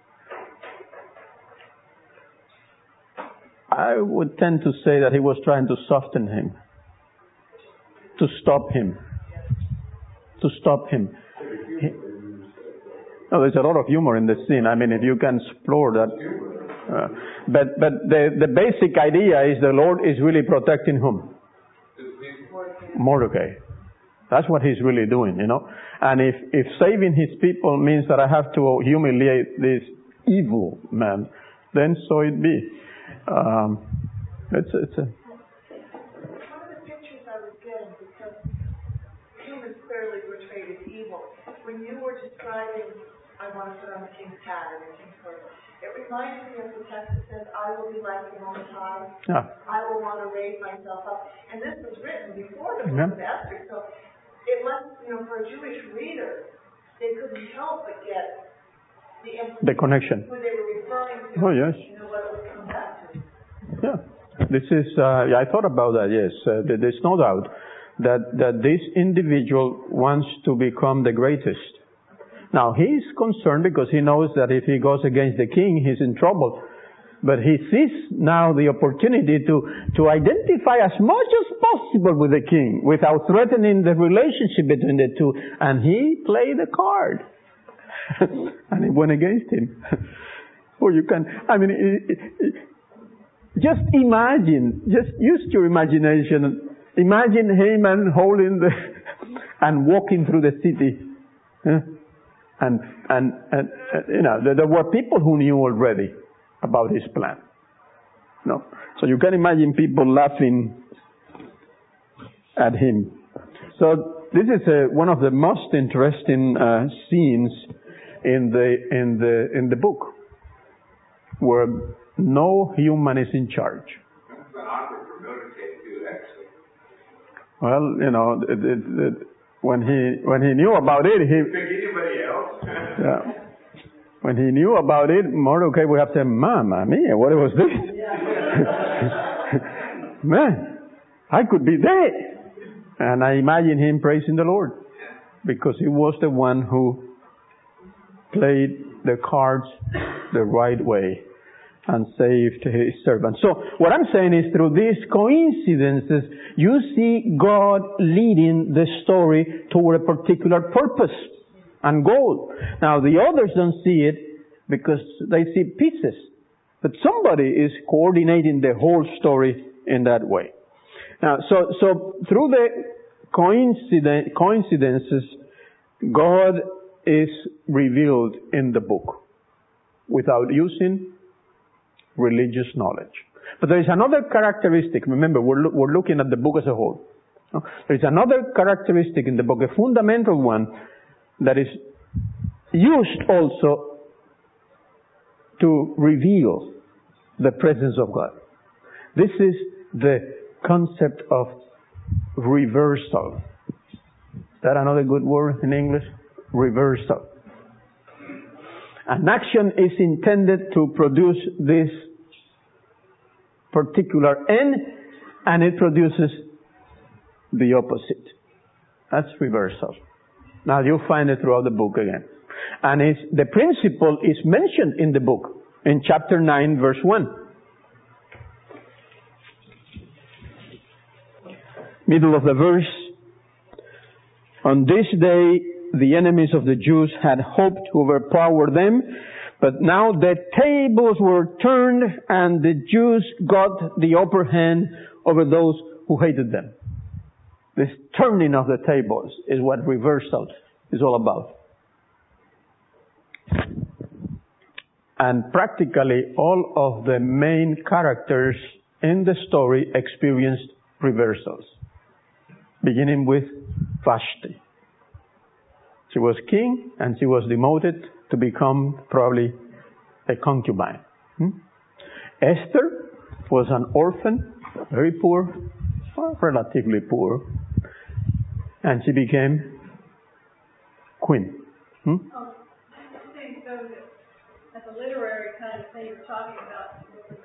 I would tend to say that he was trying to soften him, to stop him, to stop him. He, oh, there's a lot of humor in the scene. I mean, if you can explore that. Uh, but but the the basic idea is the Lord is really protecting whom? Mordecai. That's what he's really doing, you know. And if, if saving his people means that I have to humiliate this evil man, then so it be. Um, it's, it's a... One of the pictures I was getting, because humans clearly portrayed as evil, when you were describing, I want to put on the king's hat and the king's coat, it reminded me of the text that says, I will be like the Most High. Yeah. I will want to raise myself up. And this was written before the book Yeah. of Esther, so it must, you know, for a Jewish reader, they couldn't help but get the implication, The connection. who they were referring to. Oh, yes. You know, what it would come back to. Yeah. This is, uh, yeah, I thought about that, yes. Uh, there's no doubt that, that this individual wants to become the greatest. Now, he's concerned because he knows that if he goes against the king, he's in trouble. But he sees now the opportunity to, to identify as much as possible with the king without threatening the relationship between the two. And he played a card. And it went against him. Or you can, I mean, it, it, it, just imagine, just use your imagination. Imagine Haman holding the, and walking through the city. Huh? And, and, and, and, you know, there, there were people who knew already about his plan. No. So you can imagine people laughing at him. So this is a, one of the most interesting uh, scenes in the in the in the book, where no human is in charge. That's an awkward for Mordecai too, actually. Well, you know, it, it, it, when he when he knew about it, he. Pick anybody else. Yeah. When he knew about it, Mordecai would have said, Mamma mia, what was this? Man, I could be dead. And I imagine him praising the Lord, because he was the one who played the cards the right way and saved his servant. So what I'm saying is, through these coincidences, you see God leading the story toward a particular purpose and goal. Now the others don't see it because they see pieces. But somebody is coordinating the whole story in that way. Now, so, so through the coincident, coincidences, God is revealed in the book without using religious knowledge. But there is another characteristic. Remember, we're, lo- we're looking at the book as a whole. There is another characteristic in the book, a fundamental one, that is used also to reveal the presence of God. This is the concept of reversal. Is that another good word in English? Reversal. An action is intended to produce this particular end, and it produces the opposite. That's reversal. Now you'll find it throughout the book again. And it's, the principle is mentioned in the book, in chapter nine, verse one. Middle of the verse. On this day, the enemies of the Jews had hoped to overpower them, but now the tables were turned and the Jews got the upper hand over those who hated them. This turning of the tables is what reversal is all about. And practically all of the main characters in the story experienced reversals, beginning with Vashti. She was king, and she was demoted to become probably a concubine. Hmm? Esther was an orphan, very poor, well, relatively poor, and she became queen. Hmm? Oh, I think so that as a literary kind of thing you're talking about,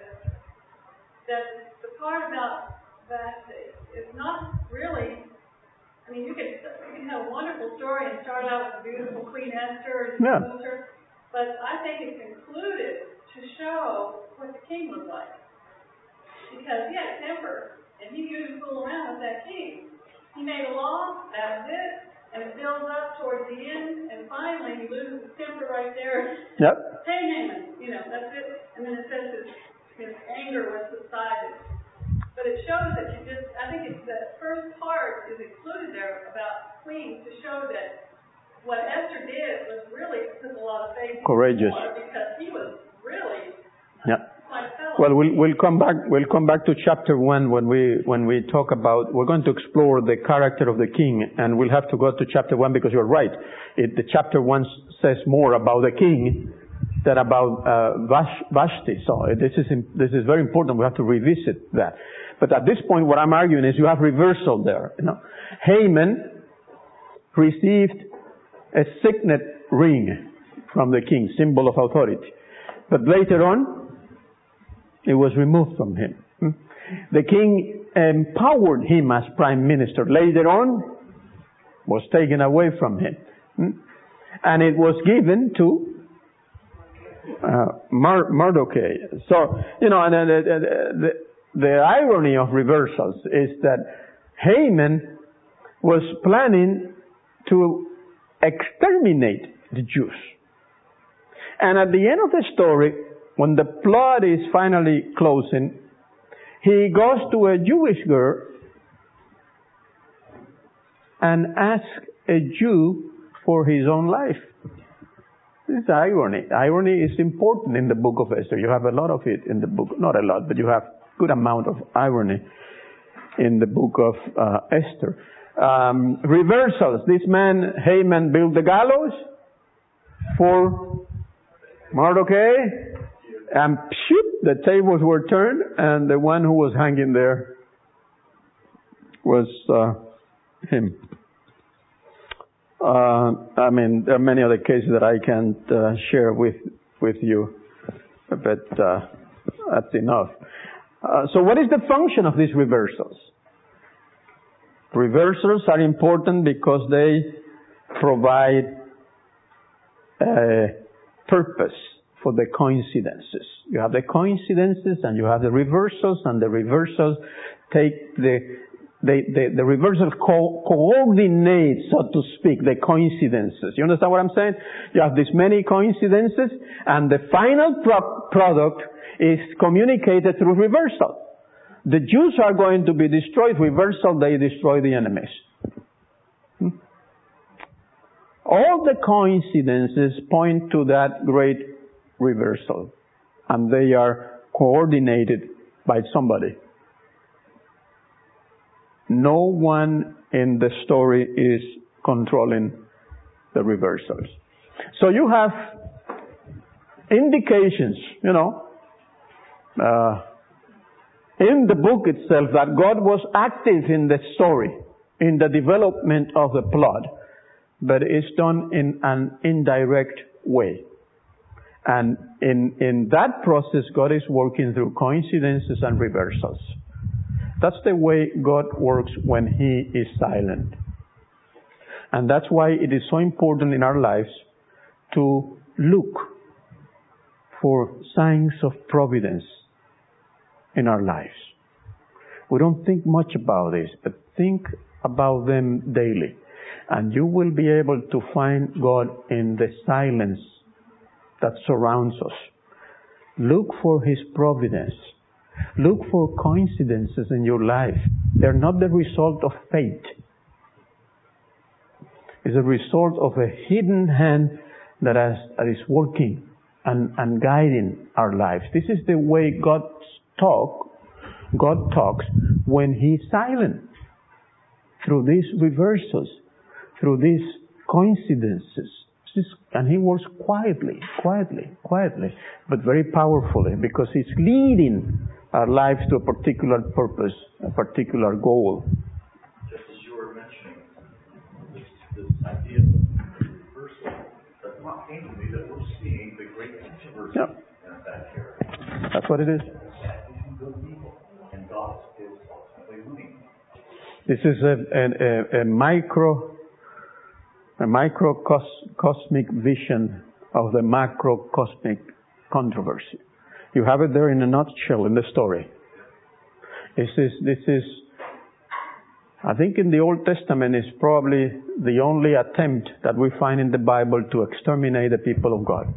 that the part about that is not really, I mean, you can, you can have a wonderful story and start out with a beautiful Queen Esther and Yeah. Esther, but I think it's included to show what the king was like. Because he had a temper, and he used to fool around with that king. He made a law, that was it, and it builds up towards the end, and finally he loses his temper right there. Yep. Hey, Haman, you know, that's it. And then it says his, his anger was subsided. But it shows that you just, I think it's that first part is included there about queens to show that what Esther did was really took a lot of faith. Courageous. Because he was really Yeah. quite fellow. Well, we'll we'll come back. We'll come back to chapter one when we when we talk about. We're going to explore the character of the king, and we'll have to go to chapter one because you're right. It, the chapter one says more about the king than about uh, Vash, Vashti. So this is this is very important. We have to revisit that. But at this point, what I'm arguing is you have reversal there. You know, Haman received a signet ring from the king, symbol of authority. But later on, it was removed from him. The king empowered him as prime minister. Later on, was taken away from him. And it was given to uh, Mar- Mordecai. So, you know, and uh, the, the, the irony of reversals is that Haman was planning to exterminate the Jews. And at the end of the story, when the plot is finally closing, he goes to a Jewish girl and asks a Jew for his own life. This is irony. Irony is important in the book of Esther. You have a lot of it in the book. Not a lot, but you have a good amount of irony in the book of uh, Esther. Um, reversals. This man, Haman, built the gallows for Mordecai, and shoot, the tables were turned, and the one who was hanging there was uh, him. Uh, I mean, there are many other cases that I can't uh, share with with you, but uh, that's enough. Uh, so what is the function of these reversals? Reversals are important because they provide a purpose for the coincidences. You have the coincidences and you have the reversals, and the reversals take the They, they, the reversals co- coordinate, so to speak, the coincidences. You understand what I'm saying? You have these many coincidences, and the final pro- product is communicated through reversal. The Jews are going to be destroyed. Reversal, they destroy the enemies. Hmm? All the coincidences point to that great reversal, and they are coordinated by somebody. No one in the story is controlling the reversals. So you have indications, you know, uh, in the book itself that God was active in the story, in the development of the plot, but it's done in an indirect way. And in, in that process, God is working through coincidences and reversals. That's the way God works when He is silent. And that's why it is so important in our lives to look for signs of providence in our lives. We don't think much about this, but think about them daily. And you will be able to find God in the silence that surrounds us. Look for His providence. Look for coincidences in your life. They're not the result of fate. It's a result of a hidden hand that, has, that is working and, and guiding our lives. This is the way God's talk God talks when He's silent. Through these reversals, through these coincidences. And He works quietly, quietly, quietly, but very powerfully, because He's leading our lives to a particular purpose, a particular goal. Just as you were mentioning, this, this idea of reversal, does not seem to me that we're seeing the great controversy Yep. in that here. That's what it is. Good people, and God is ultimately winning. This is a, a, a, a micro, a microcosmic vision of the macrocosmic controversy. You have it there in a nutshell in the story. This is, this is, I think in the Old Testament is probably the only attempt that we find in the Bible to exterminate the people of God.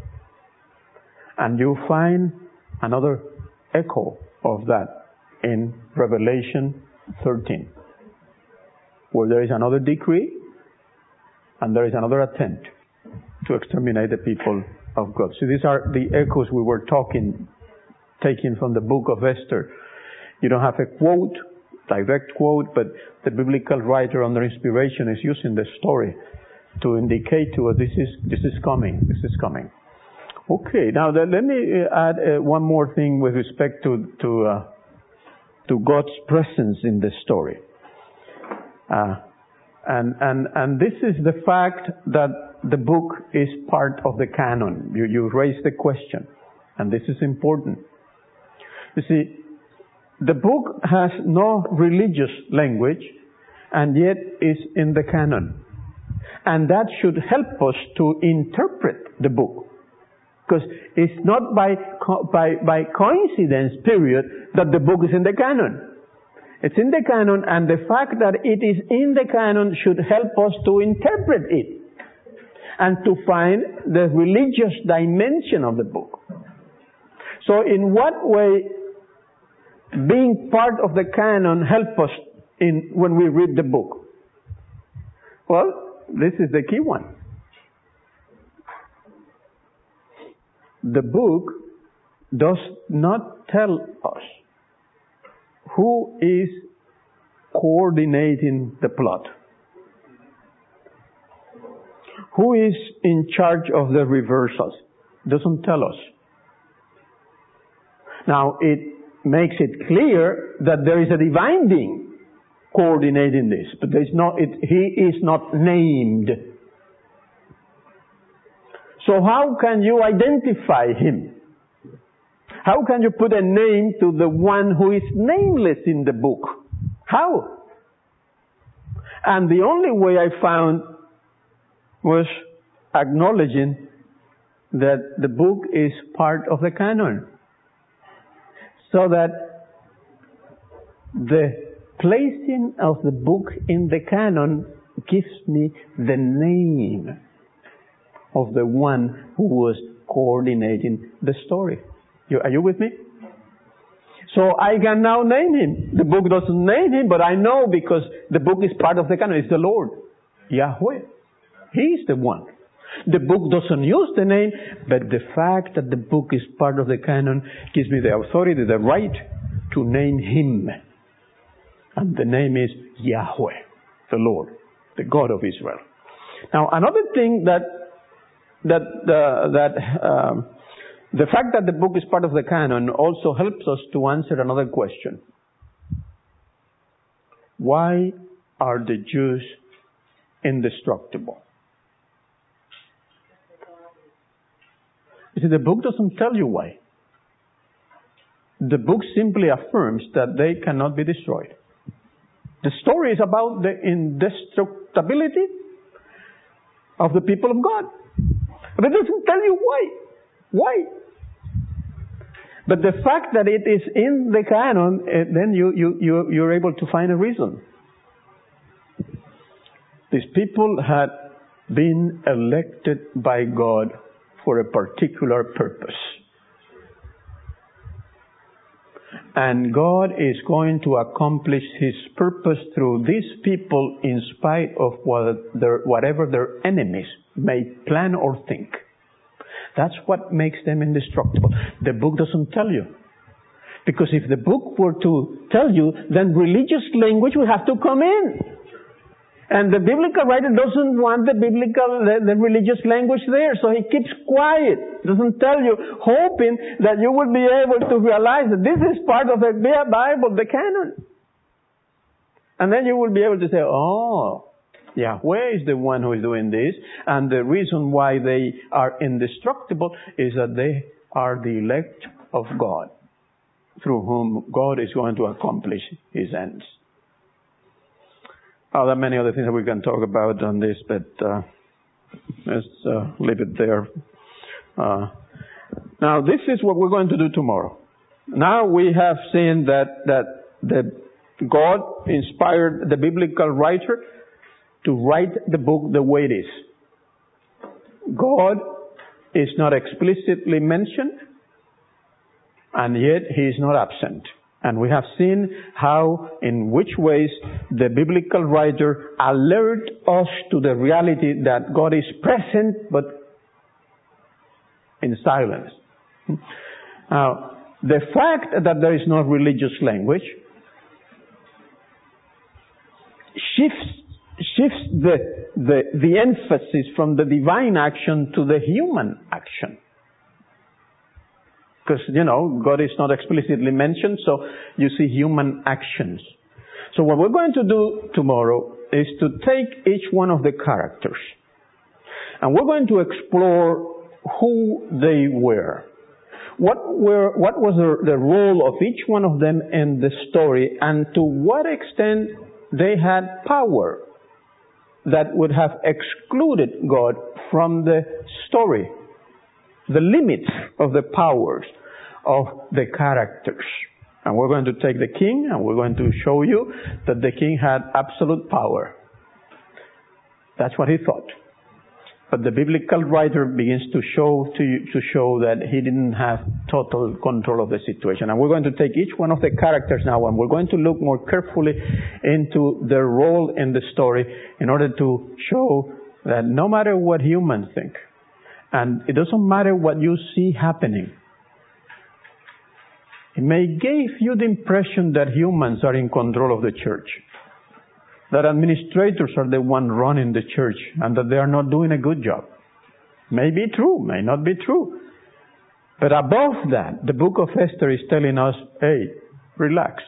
And you find another echo of that in Revelation thirteen, where there is another decree and there is another attempt to exterminate the people of God. So these are the echoes we were talking, taken from the book of Esther. You don't have a quote, direct quote, but the biblical writer under inspiration is using the story to indicate to us this is this is coming, this is coming. Okay, now let me add uh, one more thing with respect to to uh, to God's presence in the story. Uh, and and and this is the fact that the book is part of the canon. You you raised the question, and this is important. You see, the book has no religious language, and yet is in the canon, and that should help us to interpret the book. Because it's not by, by, by coincidence, period, that the book is in the canon. It's in the canon, and the fact that it is in the canon should help us to interpret it and to find the religious dimension of the book. So in what way being part of the canon help us in when we read the book? Well, this is the key one. The book does not tell us who is coordinating the plot, who is in charge of the reversals. Doesn't tell us. Now, it makes it clear that there is a divine being coordinating this, but there's no, it, he is not named. So how can you identify him? How can you put a name to the one who is nameless in the book? How? And the only way I found was acknowledging that the book is part of the canon. So that the placing of the book in the canon gives me the name of the one who was coordinating the story. You, are you with me? So I can now name him. The book doesn't name him, but I know because the book is part of the canon. It's the Lord, Yahweh. He's the one. The book doesn't use the name, but the fact that the book is part of the canon gives me the authority, the right to name him. And the name is Yahweh, the Lord, the God of Israel. Now, another thing that that uh, that um, the fact that the book is part of the canon also helps us to answer another question. Why are the Jews indestructible? You see, the book doesn't tell you why. The book simply affirms that they cannot be destroyed. The story is about the indestructibility of the people of God. But it doesn't tell you why. Why? But the fact that it is in the canon, then you, you, you, you're able to find a reason. These people had been elected by God for a particular purpose. And God is going to accomplish His purpose through these people in spite of what their, whatever their enemies may plan or think. That's what makes them indestructible. The book doesn't tell you. Because if the book were to tell you, then religious language would have to come in. And the biblical writer doesn't want the biblical, the, the religious language there, so he keeps quiet, doesn't tell you, hoping that you will be able to realize that this is part of the Bible, the canon. And then you will be able to say, oh, Yahweh is the one who is doing this, and the reason why they are indestructible is that they are the elect of God, through whom God is going to accomplish His ends. Oh, there are many other things that we can talk about on this, but uh, let's uh, leave it there. Uh, now, this is what we're going to do tomorrow. Now we have seen that that the God inspired the biblical writer to write the book the way it is. God is not explicitly mentioned, and yet He is not absent. And we have seen how, in which ways, the biblical writer alert us to the reality that God is present, but in silence. Now, the fact that there is no religious language shifts shifts the the the emphasis from the divine action to the human action. Because, you know, God is not explicitly mentioned, so you see human actions. So what we're going to do tomorrow is to take each one of the characters, and we're going to explore who they were. What were, what was the, the role of each one of them in the story, and to what extent they had power that would have excluded God from the story. The limits of the powers of the characters. And we're going to take the king, and we're going to show you that the king had absolute power. That's what he thought. But the biblical writer begins to show to you, to show that he didn't have total control of the situation. And we're going to take each one of the characters now, and we're going to look more carefully into their role in the story in order to show that no matter what humans think, and it doesn't matter what you see happening, it may give you the impression that humans are in control of the church, that administrators are the one running the church, and that they are not doing a good job. May be true, may not be true. But above that, the book of Esther is telling us, hey, relax.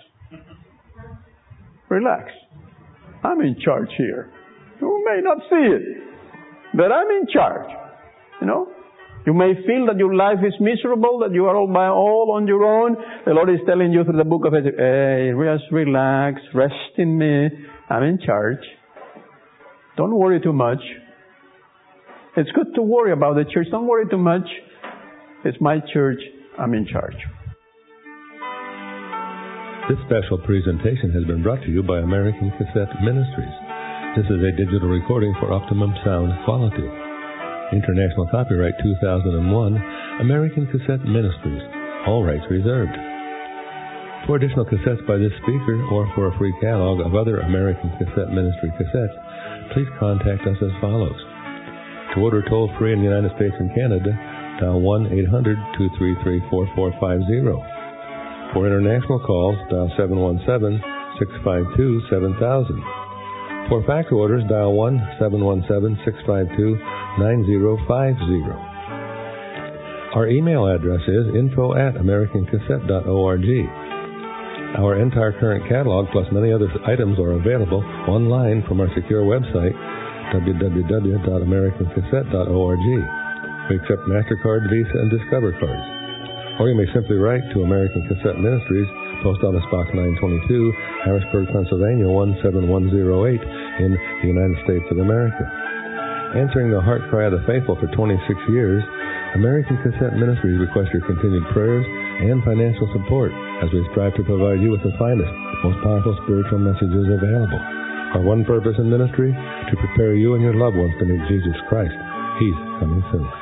Relax. I'm in charge here. You may not see it, but I'm in charge. You know? You may feel that your life is miserable, that you are all by all on your own. The Lord is telling you through the book of Esther, hey, just relax, rest in me. I'm in charge. Don't worry too much. It's good to worry about the church. Don't worry too much. It's my church. I'm in charge. This special presentation has been brought to you by American Cassette Ministries. This is a digital recording for optimum sound quality. International copyright two thousand one, American Cassette Ministries. All rights reserved. For additional cassettes by this speaker, or for a free catalog of other American Cassette Ministry cassettes, please contact us as follows. To order toll-free in the United States and Canada, dial one eight hundred, two three three, four four five zero. For international calls, dial seven one seven, six five two, seven thousand. For fax orders, dial one seven one seven, six five two, nine zero five zero. Our email address is info at american cassette dot org. Our entire current catalog, plus many other items, are available online from our secure website, w w w dot american cassette dot org. We accept MasterCard, Visa, and Discover cards. Or you may simply write to American Cassette Ministries, Post Office Box nine twenty-two, Harrisburg, Pennsylvania one seven one zero eight, in the United States of America. Answering the heart cry of the faithful for twenty-six years, American Cassette Ministries requests your continued prayers and financial support as we strive to provide you with the finest, most powerful spiritual messages available. Our one purpose in ministry, to prepare you and your loved ones to meet Jesus Christ. He's coming soon.